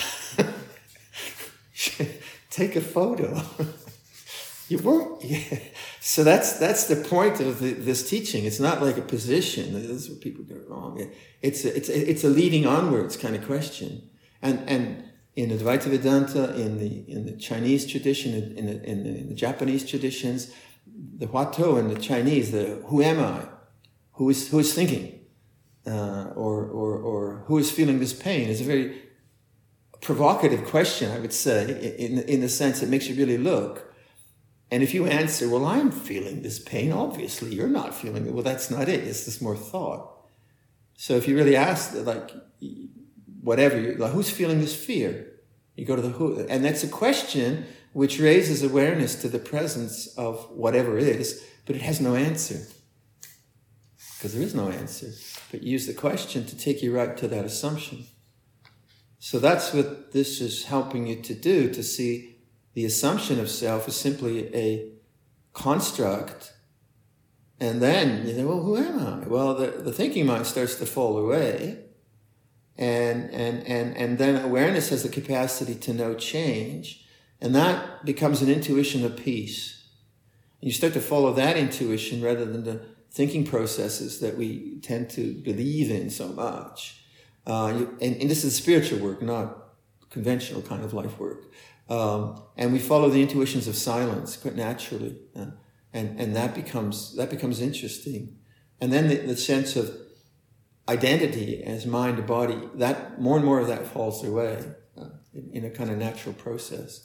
Take a photo. You won't. Yeah. So that's that's the point of the, this teaching. It's not like a position. This is where people get it wrong. It's a, it's a, it's a leading onwards kind of question. And and in the Advaita Vedanta, in the in the Chinese tradition, in the, in the, in the Japanese traditions, the Huatou in the Chinese, the who am I? Who is who is thinking? Uh, or or or who is feeling this pain? Is a very provocative question, I would say, in in the sense it makes you really look. And if you answer, well, I'm feeling this pain, obviously you're not feeling it. Well, that's not it. It's just more thought. So if you really ask, like, whatever, you're like, who's feeling this fear? You go to the who, and that's a question which raises awareness to the presence of whatever it is, but it has no answer. Because there is no answer. But use the question to take you right to that assumption. So that's what this is helping you to do, to see the assumption of self is simply a construct. And then you say, well, who am I? Well, the, the thinking mind starts to fall away. And, and, and, and then awareness has the capacity to know change. And that becomes an intuition of peace. And you start to follow that intuition rather than the thinking processes that we tend to believe in so much. Uh, you, and, and this is spiritual work, not conventional kind of life work. Um, and we follow the intuitions of silence quite naturally. Uh, and, and that becomes, that becomes interesting. And then the, the sense of identity as mind, body, that more and more of that falls away uh, in, in a kind of natural process.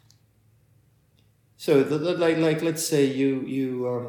So, the, the, like, like, let's say you you um,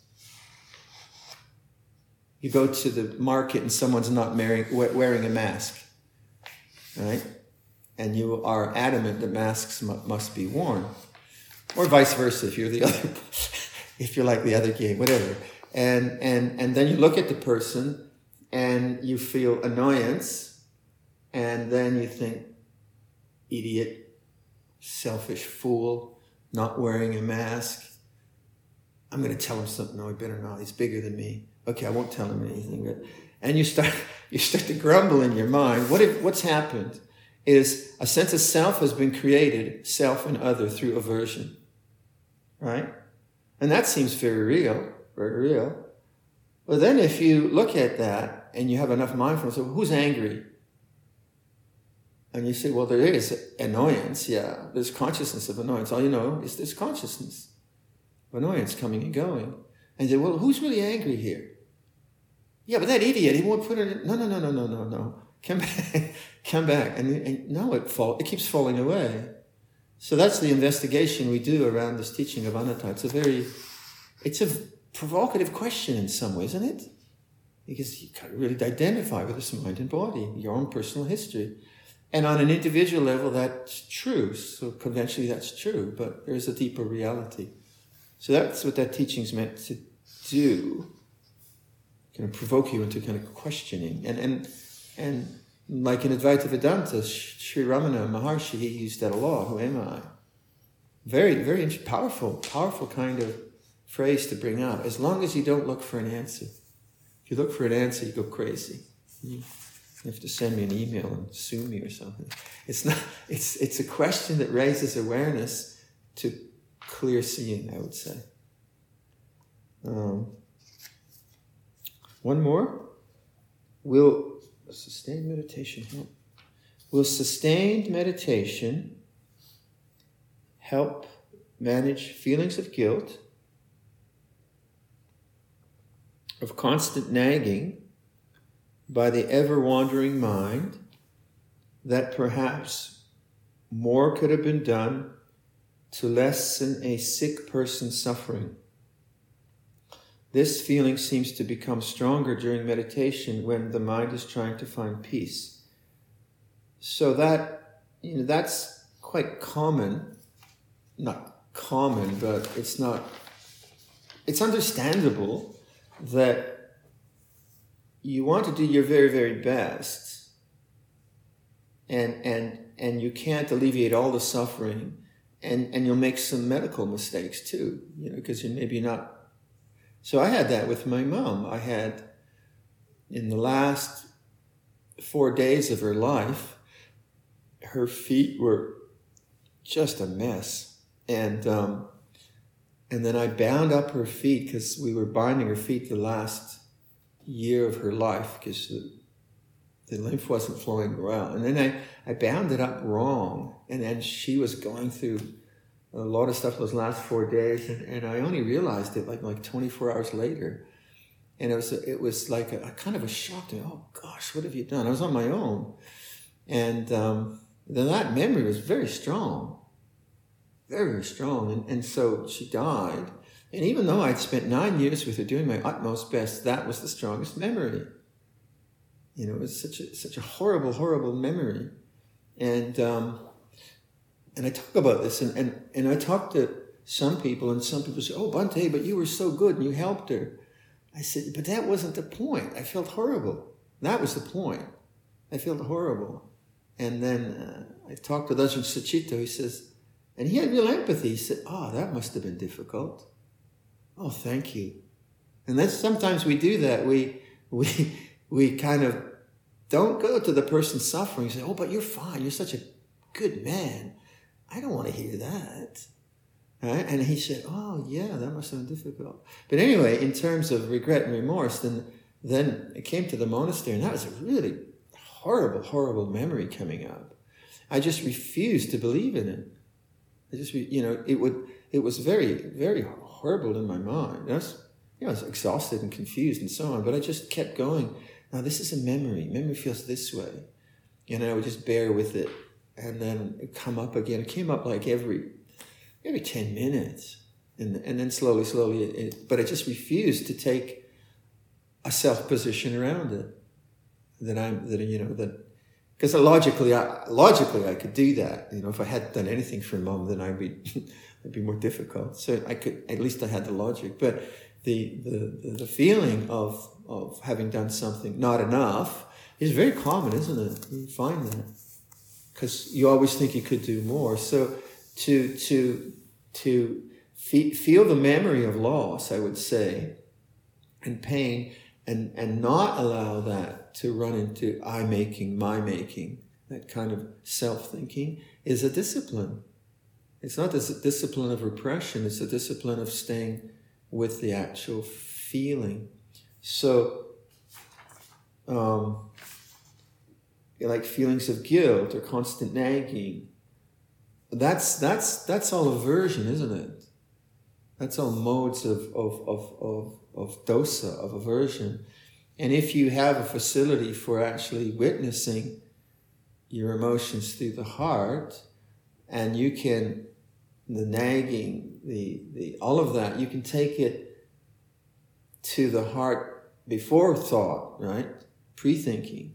you go to the market and someone's not wearing wearing a mask, right? And you are adamant that masks mu- must be worn, or vice versa if you're the other, if you're like the other game, whatever. And and and then you look at the person and you feel annoyance, and then you think, idiot, selfish fool, not wearing a mask. I'm going to tell him something. No, I better not. He's bigger than me. Okay, I won't tell him anything. But, and you start you start to grumble in your mind. What if, what's happened is a sense of self has been created, self and other, through aversion. Right? And that seems very real, very real. But then if you look at that and you have enough mindfulness, so who's angry? And you say, well, there is annoyance, yeah. There's consciousness of annoyance. All you know is there's consciousness of annoyance coming and going. And you say, well, who's really angry here? Yeah, but that idiot, he won't put it in. No, no, no, no, no, no, no. Come back. Come back. And, and no, it fall, it keeps falling away. So that's the investigation we do around this teaching of anatta. It's a very, it's a provocative question in some ways, isn't it? Because you can't really identify with this mind and body, your own personal history. And on an individual level, that's true. So conventionally, that's true. But there's a deeper reality. So that's what that teaching's meant to do. Kind of provoke you into kind of questioning. And and and like in Advaita Vedanta, Sri Ramana Maharshi, he used that a lot. Who am I? Very, very powerful, powerful kind of phrase to bring out. As long as you don't look for an answer. If you look for an answer, you go crazy. You have to send me an email and sue me or something. It's not. It's it's a question that raises awareness to clear seeing, I would say. Um, one more. Will sustained meditation help? Will sustained meditation help manage feelings of guilt, of constant nagging by the ever-wandering mind that perhaps more could have been done to lessen a sick person's suffering? This feeling seems to become stronger during meditation when the mind is trying to find peace. So that, you know, that's quite common. Not common, but it's not, it's understandable that you want to do your very, very best, and and and you can't alleviate all the suffering, and, and you'll make some medical mistakes too, you know, because you're maybe not. So I had that with my mom. I had, in the last four days of her life, her feet were just a mess. And um, and then I bound up her feet because we were binding her feet the last year of her life because the, the lymph wasn't flowing well. And then I, I bound it up wrong. And then she was going through a lot of stuff those last four days. And, and I only realized it like like twenty-four hours later. And it was it was like a, a kind of a shock to me. Oh gosh, what have you done? I was on my own. And um, then that memory was very strong. Very, very strong. And, and so she died. And even though I'd spent nine years with her doing my utmost best, that was the strongest memory. You know, it was such a such a horrible, horrible memory. And um, and I talk about this, and, and, and I talk to some people, and some people say, oh, Bhante, but you were so good, and you helped her. I said, but that wasn't the point. I felt horrible. That was the point. I felt horrible. And then uh, I talked to Ajahn Sucitto. He says, and he had real empathy. He said, oh, that must have been difficult. Oh, thank you. And then sometimes we do that. We we we kind of don't go to the person suffering and say, oh, but you're fine. You're such a good man. I don't want to hear that. Right? And he said, oh, yeah, that must have been difficult. But anyway, in terms of regret and remorse, then, then it came to the monastery, and that was a really horrible, horrible memory coming up. I just refused to believe in it. I just, you know, it would, it was very, very horrible in my mind. I was, you know, I was exhausted and confused and so on, but I just kept going. Now, this is a memory. Memory feels this way. And I would just bear with it, and then it'd come up again. It came up like every, every ten minutes. And, and then slowly, slowly, it, it, but I just refused to take a self-position around it. That I'm, that, you know, that, because logically, I, logically I could do that. You know, if I hadn't done anything for Mom, then I'd be, it'd be more difficult. So I could, at least I had the logic. But the the the feeling of of having done something not enough is very common, isn't it? You find that because you always think you could do more. So to to to fe- feel the memory of loss, I would say, and pain, and, and not allow that to run into I-making, my-making, that kind of self-thinking, is a discipline. It's not a discipline of repression, it's a discipline of staying with the actual feeling. So, um, like feelings of guilt or constant nagging, that's that's that's all aversion, isn't it? That's all modes of of of of, of dosa, of aversion. And if you have a facility for actually witnessing your emotions through the heart, and you can, the nagging, the the all of that, you can take it to the heart before thought, right? Pre-thinking,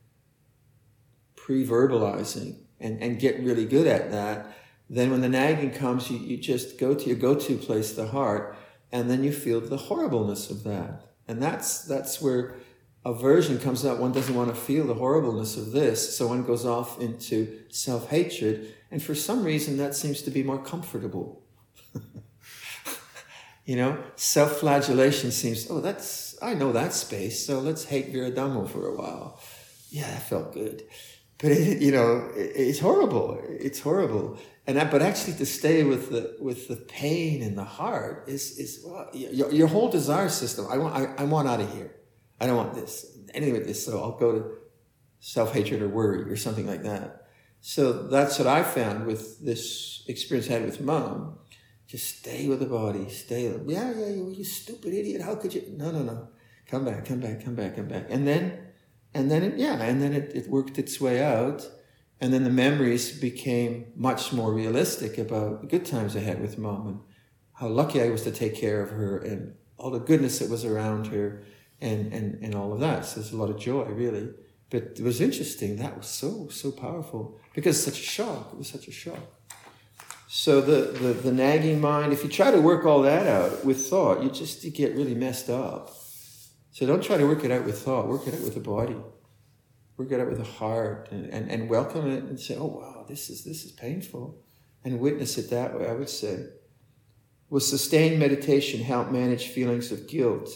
pre-verbalizing, and, and get really good at that. Then when the nagging comes, you, you just go to your go-to place, the heart, and then you feel the horribleness of that. And that's that's where aversion comes out. One doesn't want to feel the horribleness of this, so one goes off into self-hatred, and for some reason that seems to be more comfortable. You know, self-flagellation seems, oh, that's, I know that space, so let's hate Viradhammo for a while. Yeah, that felt good. But, it, you know, it, it's horrible. It's horrible. And that, but actually to stay with the with the pain in the heart is, is well, your, your whole desire system. I want I, I want out of here. I don't want this. Anything with this, so I'll go to self-hatred or worry or something like that. So that's what I found with this experience I had with Mom. Just stay with the body. Stay. Yeah, yeah, you, you stupid idiot. How could you? No, no, no. Come back, come back, come back, come back. And then, and then, it, yeah, and then it, it worked its way out. And then the memories became much more realistic about the good times I had with Mom and how lucky I was to take care of her and all the goodness that was around her and, and, and all of that. So there's a lot of joy, really. But it was interesting. That was so, so powerful because it's such a shock. It was such a shock. So the, the, the nagging mind, if you try to work all that out with thought, you just you get really messed up. So don't try to work it out with thought. Work it out with the body. Work it out with the heart and, and, and welcome it and say, oh, wow, this is this is painful. And witness it that way, I would say. Will sustained meditation help manage feelings of guilt?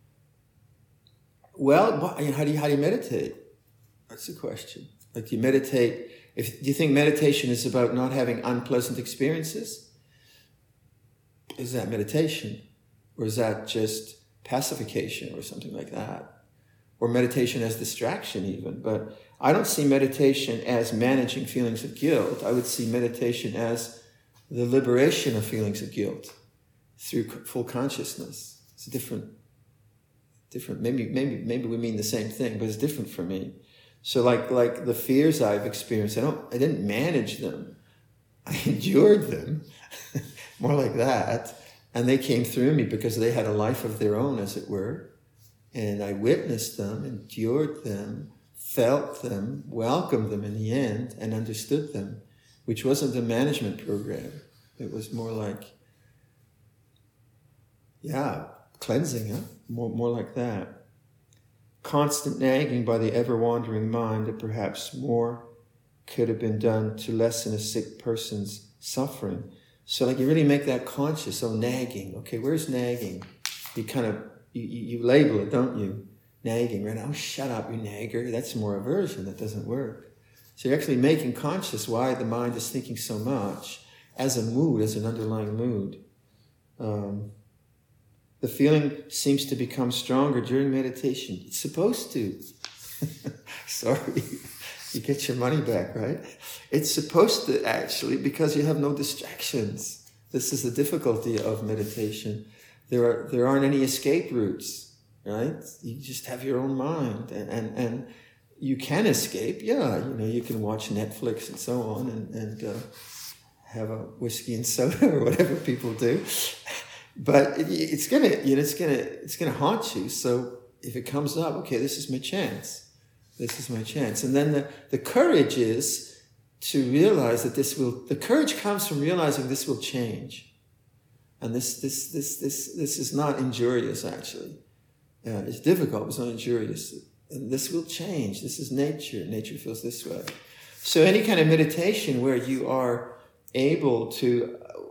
Well, how do you, how do you meditate? That's the question. Like, do you meditate... If, do you think meditation is about not having unpleasant experiences? Is that meditation? Or is that just pacification or something like that? Or meditation as distraction even? But I don't see meditation as managing feelings of guilt. I would see meditation as the liberation of feelings of guilt through full consciousness. It's different. Different. Maybe, maybe, maybe we mean the same thing, but it's different for me. So like like the fears I've experienced, I don't I didn't manage them. I endured them, more like that. And they came through me because they had a life of their own, as it were. And I witnessed them, endured them, felt them, welcomed them in the end, and understood them, which wasn't a management program. It was more like, yeah, cleansing, huh? More more like that. Constant nagging by the ever-wandering mind that perhaps more could have been done to lessen a sick person's suffering. So like you really make that conscious, oh, nagging. Okay, where's nagging? You kind of, you, you label it, don't you? Nagging, right? Oh, shut up, you nagger. That's more aversion. That doesn't work. So you're actually making conscious why the mind is thinking so much as a mood, as an underlying mood. Um, The feeling seems to become stronger during meditation. It's supposed to. Sorry, you get your money back, right? It's supposed to, actually, because you have no distractions. This is the difficulty of meditation. There are there aren't any escape routes, right? You just have your own mind, and and, and you can escape. Yeah, you know, you can watch Netflix and so on, and and uh, have a whiskey and soda or whatever people do. But it, it's gonna, you know, it's gonna, it's gonna haunt you. So if it comes up, okay, this is my chance. This is my chance. And then the, the courage is to realize that this will. The courage comes from realizing this will change, and this, this, this, this, this is not injurious. Actually, uh, it's difficult. But it's not injurious, and this will change. This is nature. Nature feels this way. So any kind of meditation where you are able to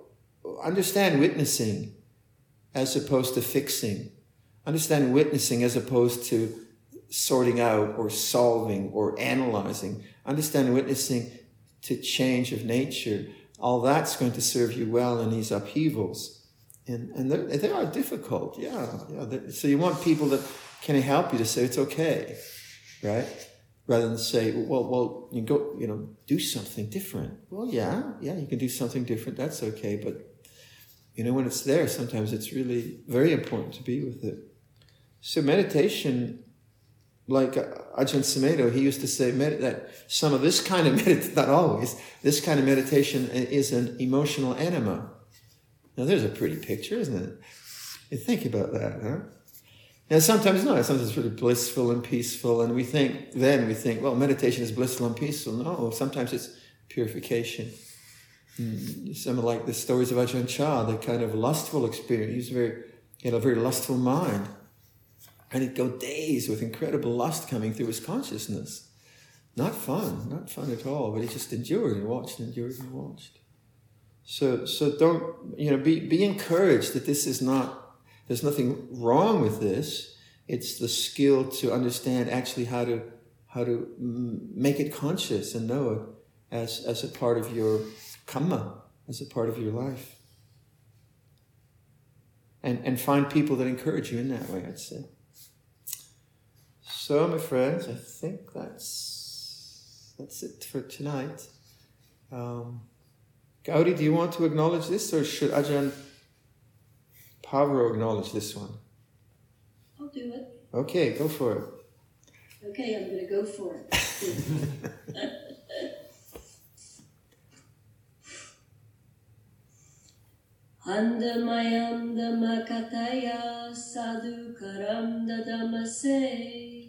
understand witnessing as opposed to fixing. Understand witnessing as opposed to sorting out or solving or analyzing. Understand witnessing to change of nature. All that's going to serve you well in these upheavals. And, and they are difficult, yeah. yeah. So you want people that can help you to say it's okay, right? Rather than say, well, well, you go, you know, do something different. Well, yeah, yeah, you can do something different. That's okay, but you know, when it's there, sometimes it's really very important to be with it. So meditation, like Ajahn Sumedho, he used to say med- that some of this kind of meditation, not always, this kind of meditation is an emotional enema. Now, there's a pretty picture, isn't it? You think about that, huh? Now, sometimes no, sometimes it's really blissful and peaceful, and we think, then we think, well, meditation is blissful and peaceful. No, sometimes it's purification. Mm, some like the stories of Ajahn Chah, the kind of lustful experience. He was very, he had a very lustful mind. And he'd go days with incredible lust coming through his consciousness. Not fun, not fun at all, but he just endured and watched and endured and watched. So so don't, you know, be, be encouraged that this is not, there's nothing wrong with this. It's the skill to understand actually how to how to make it conscious and know it as, as a part of your karma, as a part of your life. And and find people that encourage you in that way, I'd say. So, my friends, I think that's that's it for tonight. Um, Gauri, do you want to acknowledge this, or should Ajahn Pavro acknowledge this one? I'll do it. Okay, go for it. Okay, I'm going to go for it. Andamayam damakataya sadhukaram dadamase.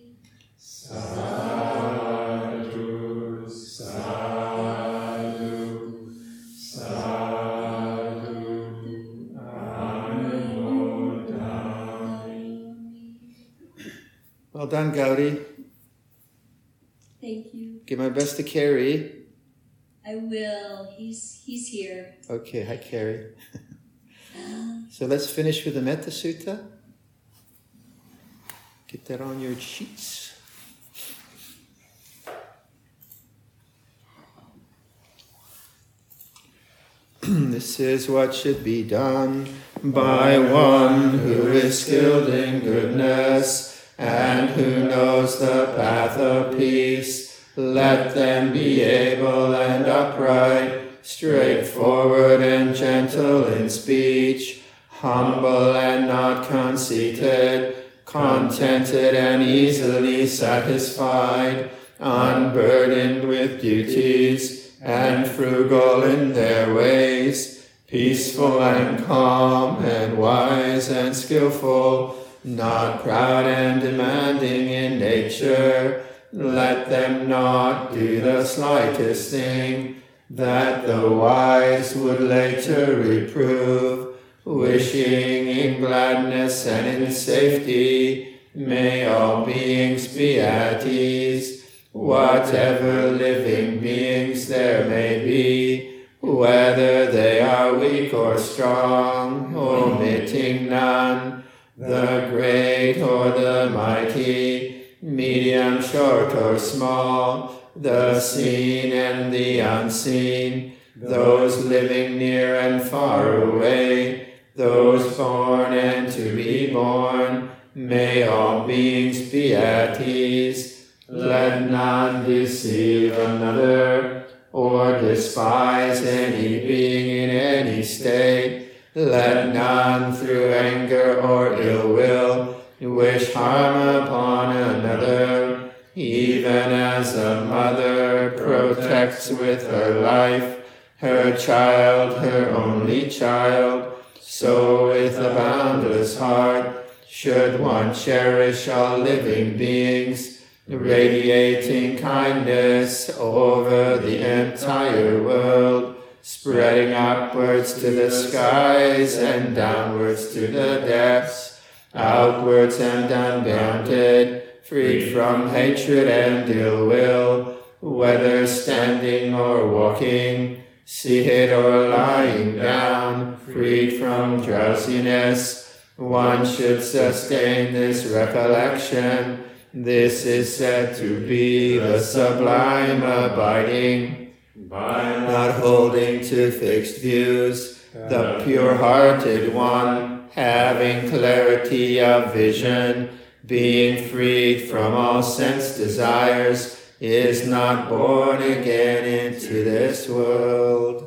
Sadhu, sadhu, sadhu, anumodami. Well done, Gauri. Thank you. Give my best to Carrie. I will. He's he's here. Okay, hi, Carrie. So let's finish with the Metta Sutta. Get that on your sheets. This is what should be done by one who is skilled in goodness and who knows the path of peace. Let them be able and upright, straightforward and gentle in speech, humble and not conceited, contented and easily satisfied, unburdened with duties, and frugal in their ways, peaceful and calm and wise and skillful, not proud and demanding in nature. Let them not do the slightest thing that the wise would later reprove, wishing in gladness and in safety. May all beings be at ease, whatever living beings there may be, whether they are weak or strong, omitting none, the great or the mighty, medium, short or small, the seen and the unseen, those living near and far away, those born and to be born. May all beings be at ease. Let none deceive another, or despise any being in any state. Let none through anger or ill will wish harm upon another, even as a mother protects with her life her child, her only child, so with a boundless heart should one cherish all living beings, radiating kindness over the entire world, spreading upwards to the skies and downwards to the depths, outwards and unbounded, freed from hatred and ill will, whether standing or walking, seated or lying down, freed from drowsiness. One should sustain this recollection. This is said to be the sublime abiding, By not holding to fixed views, the pure-hearted one, having clarity of vision, being freed from all sense desires, is not born again into this world.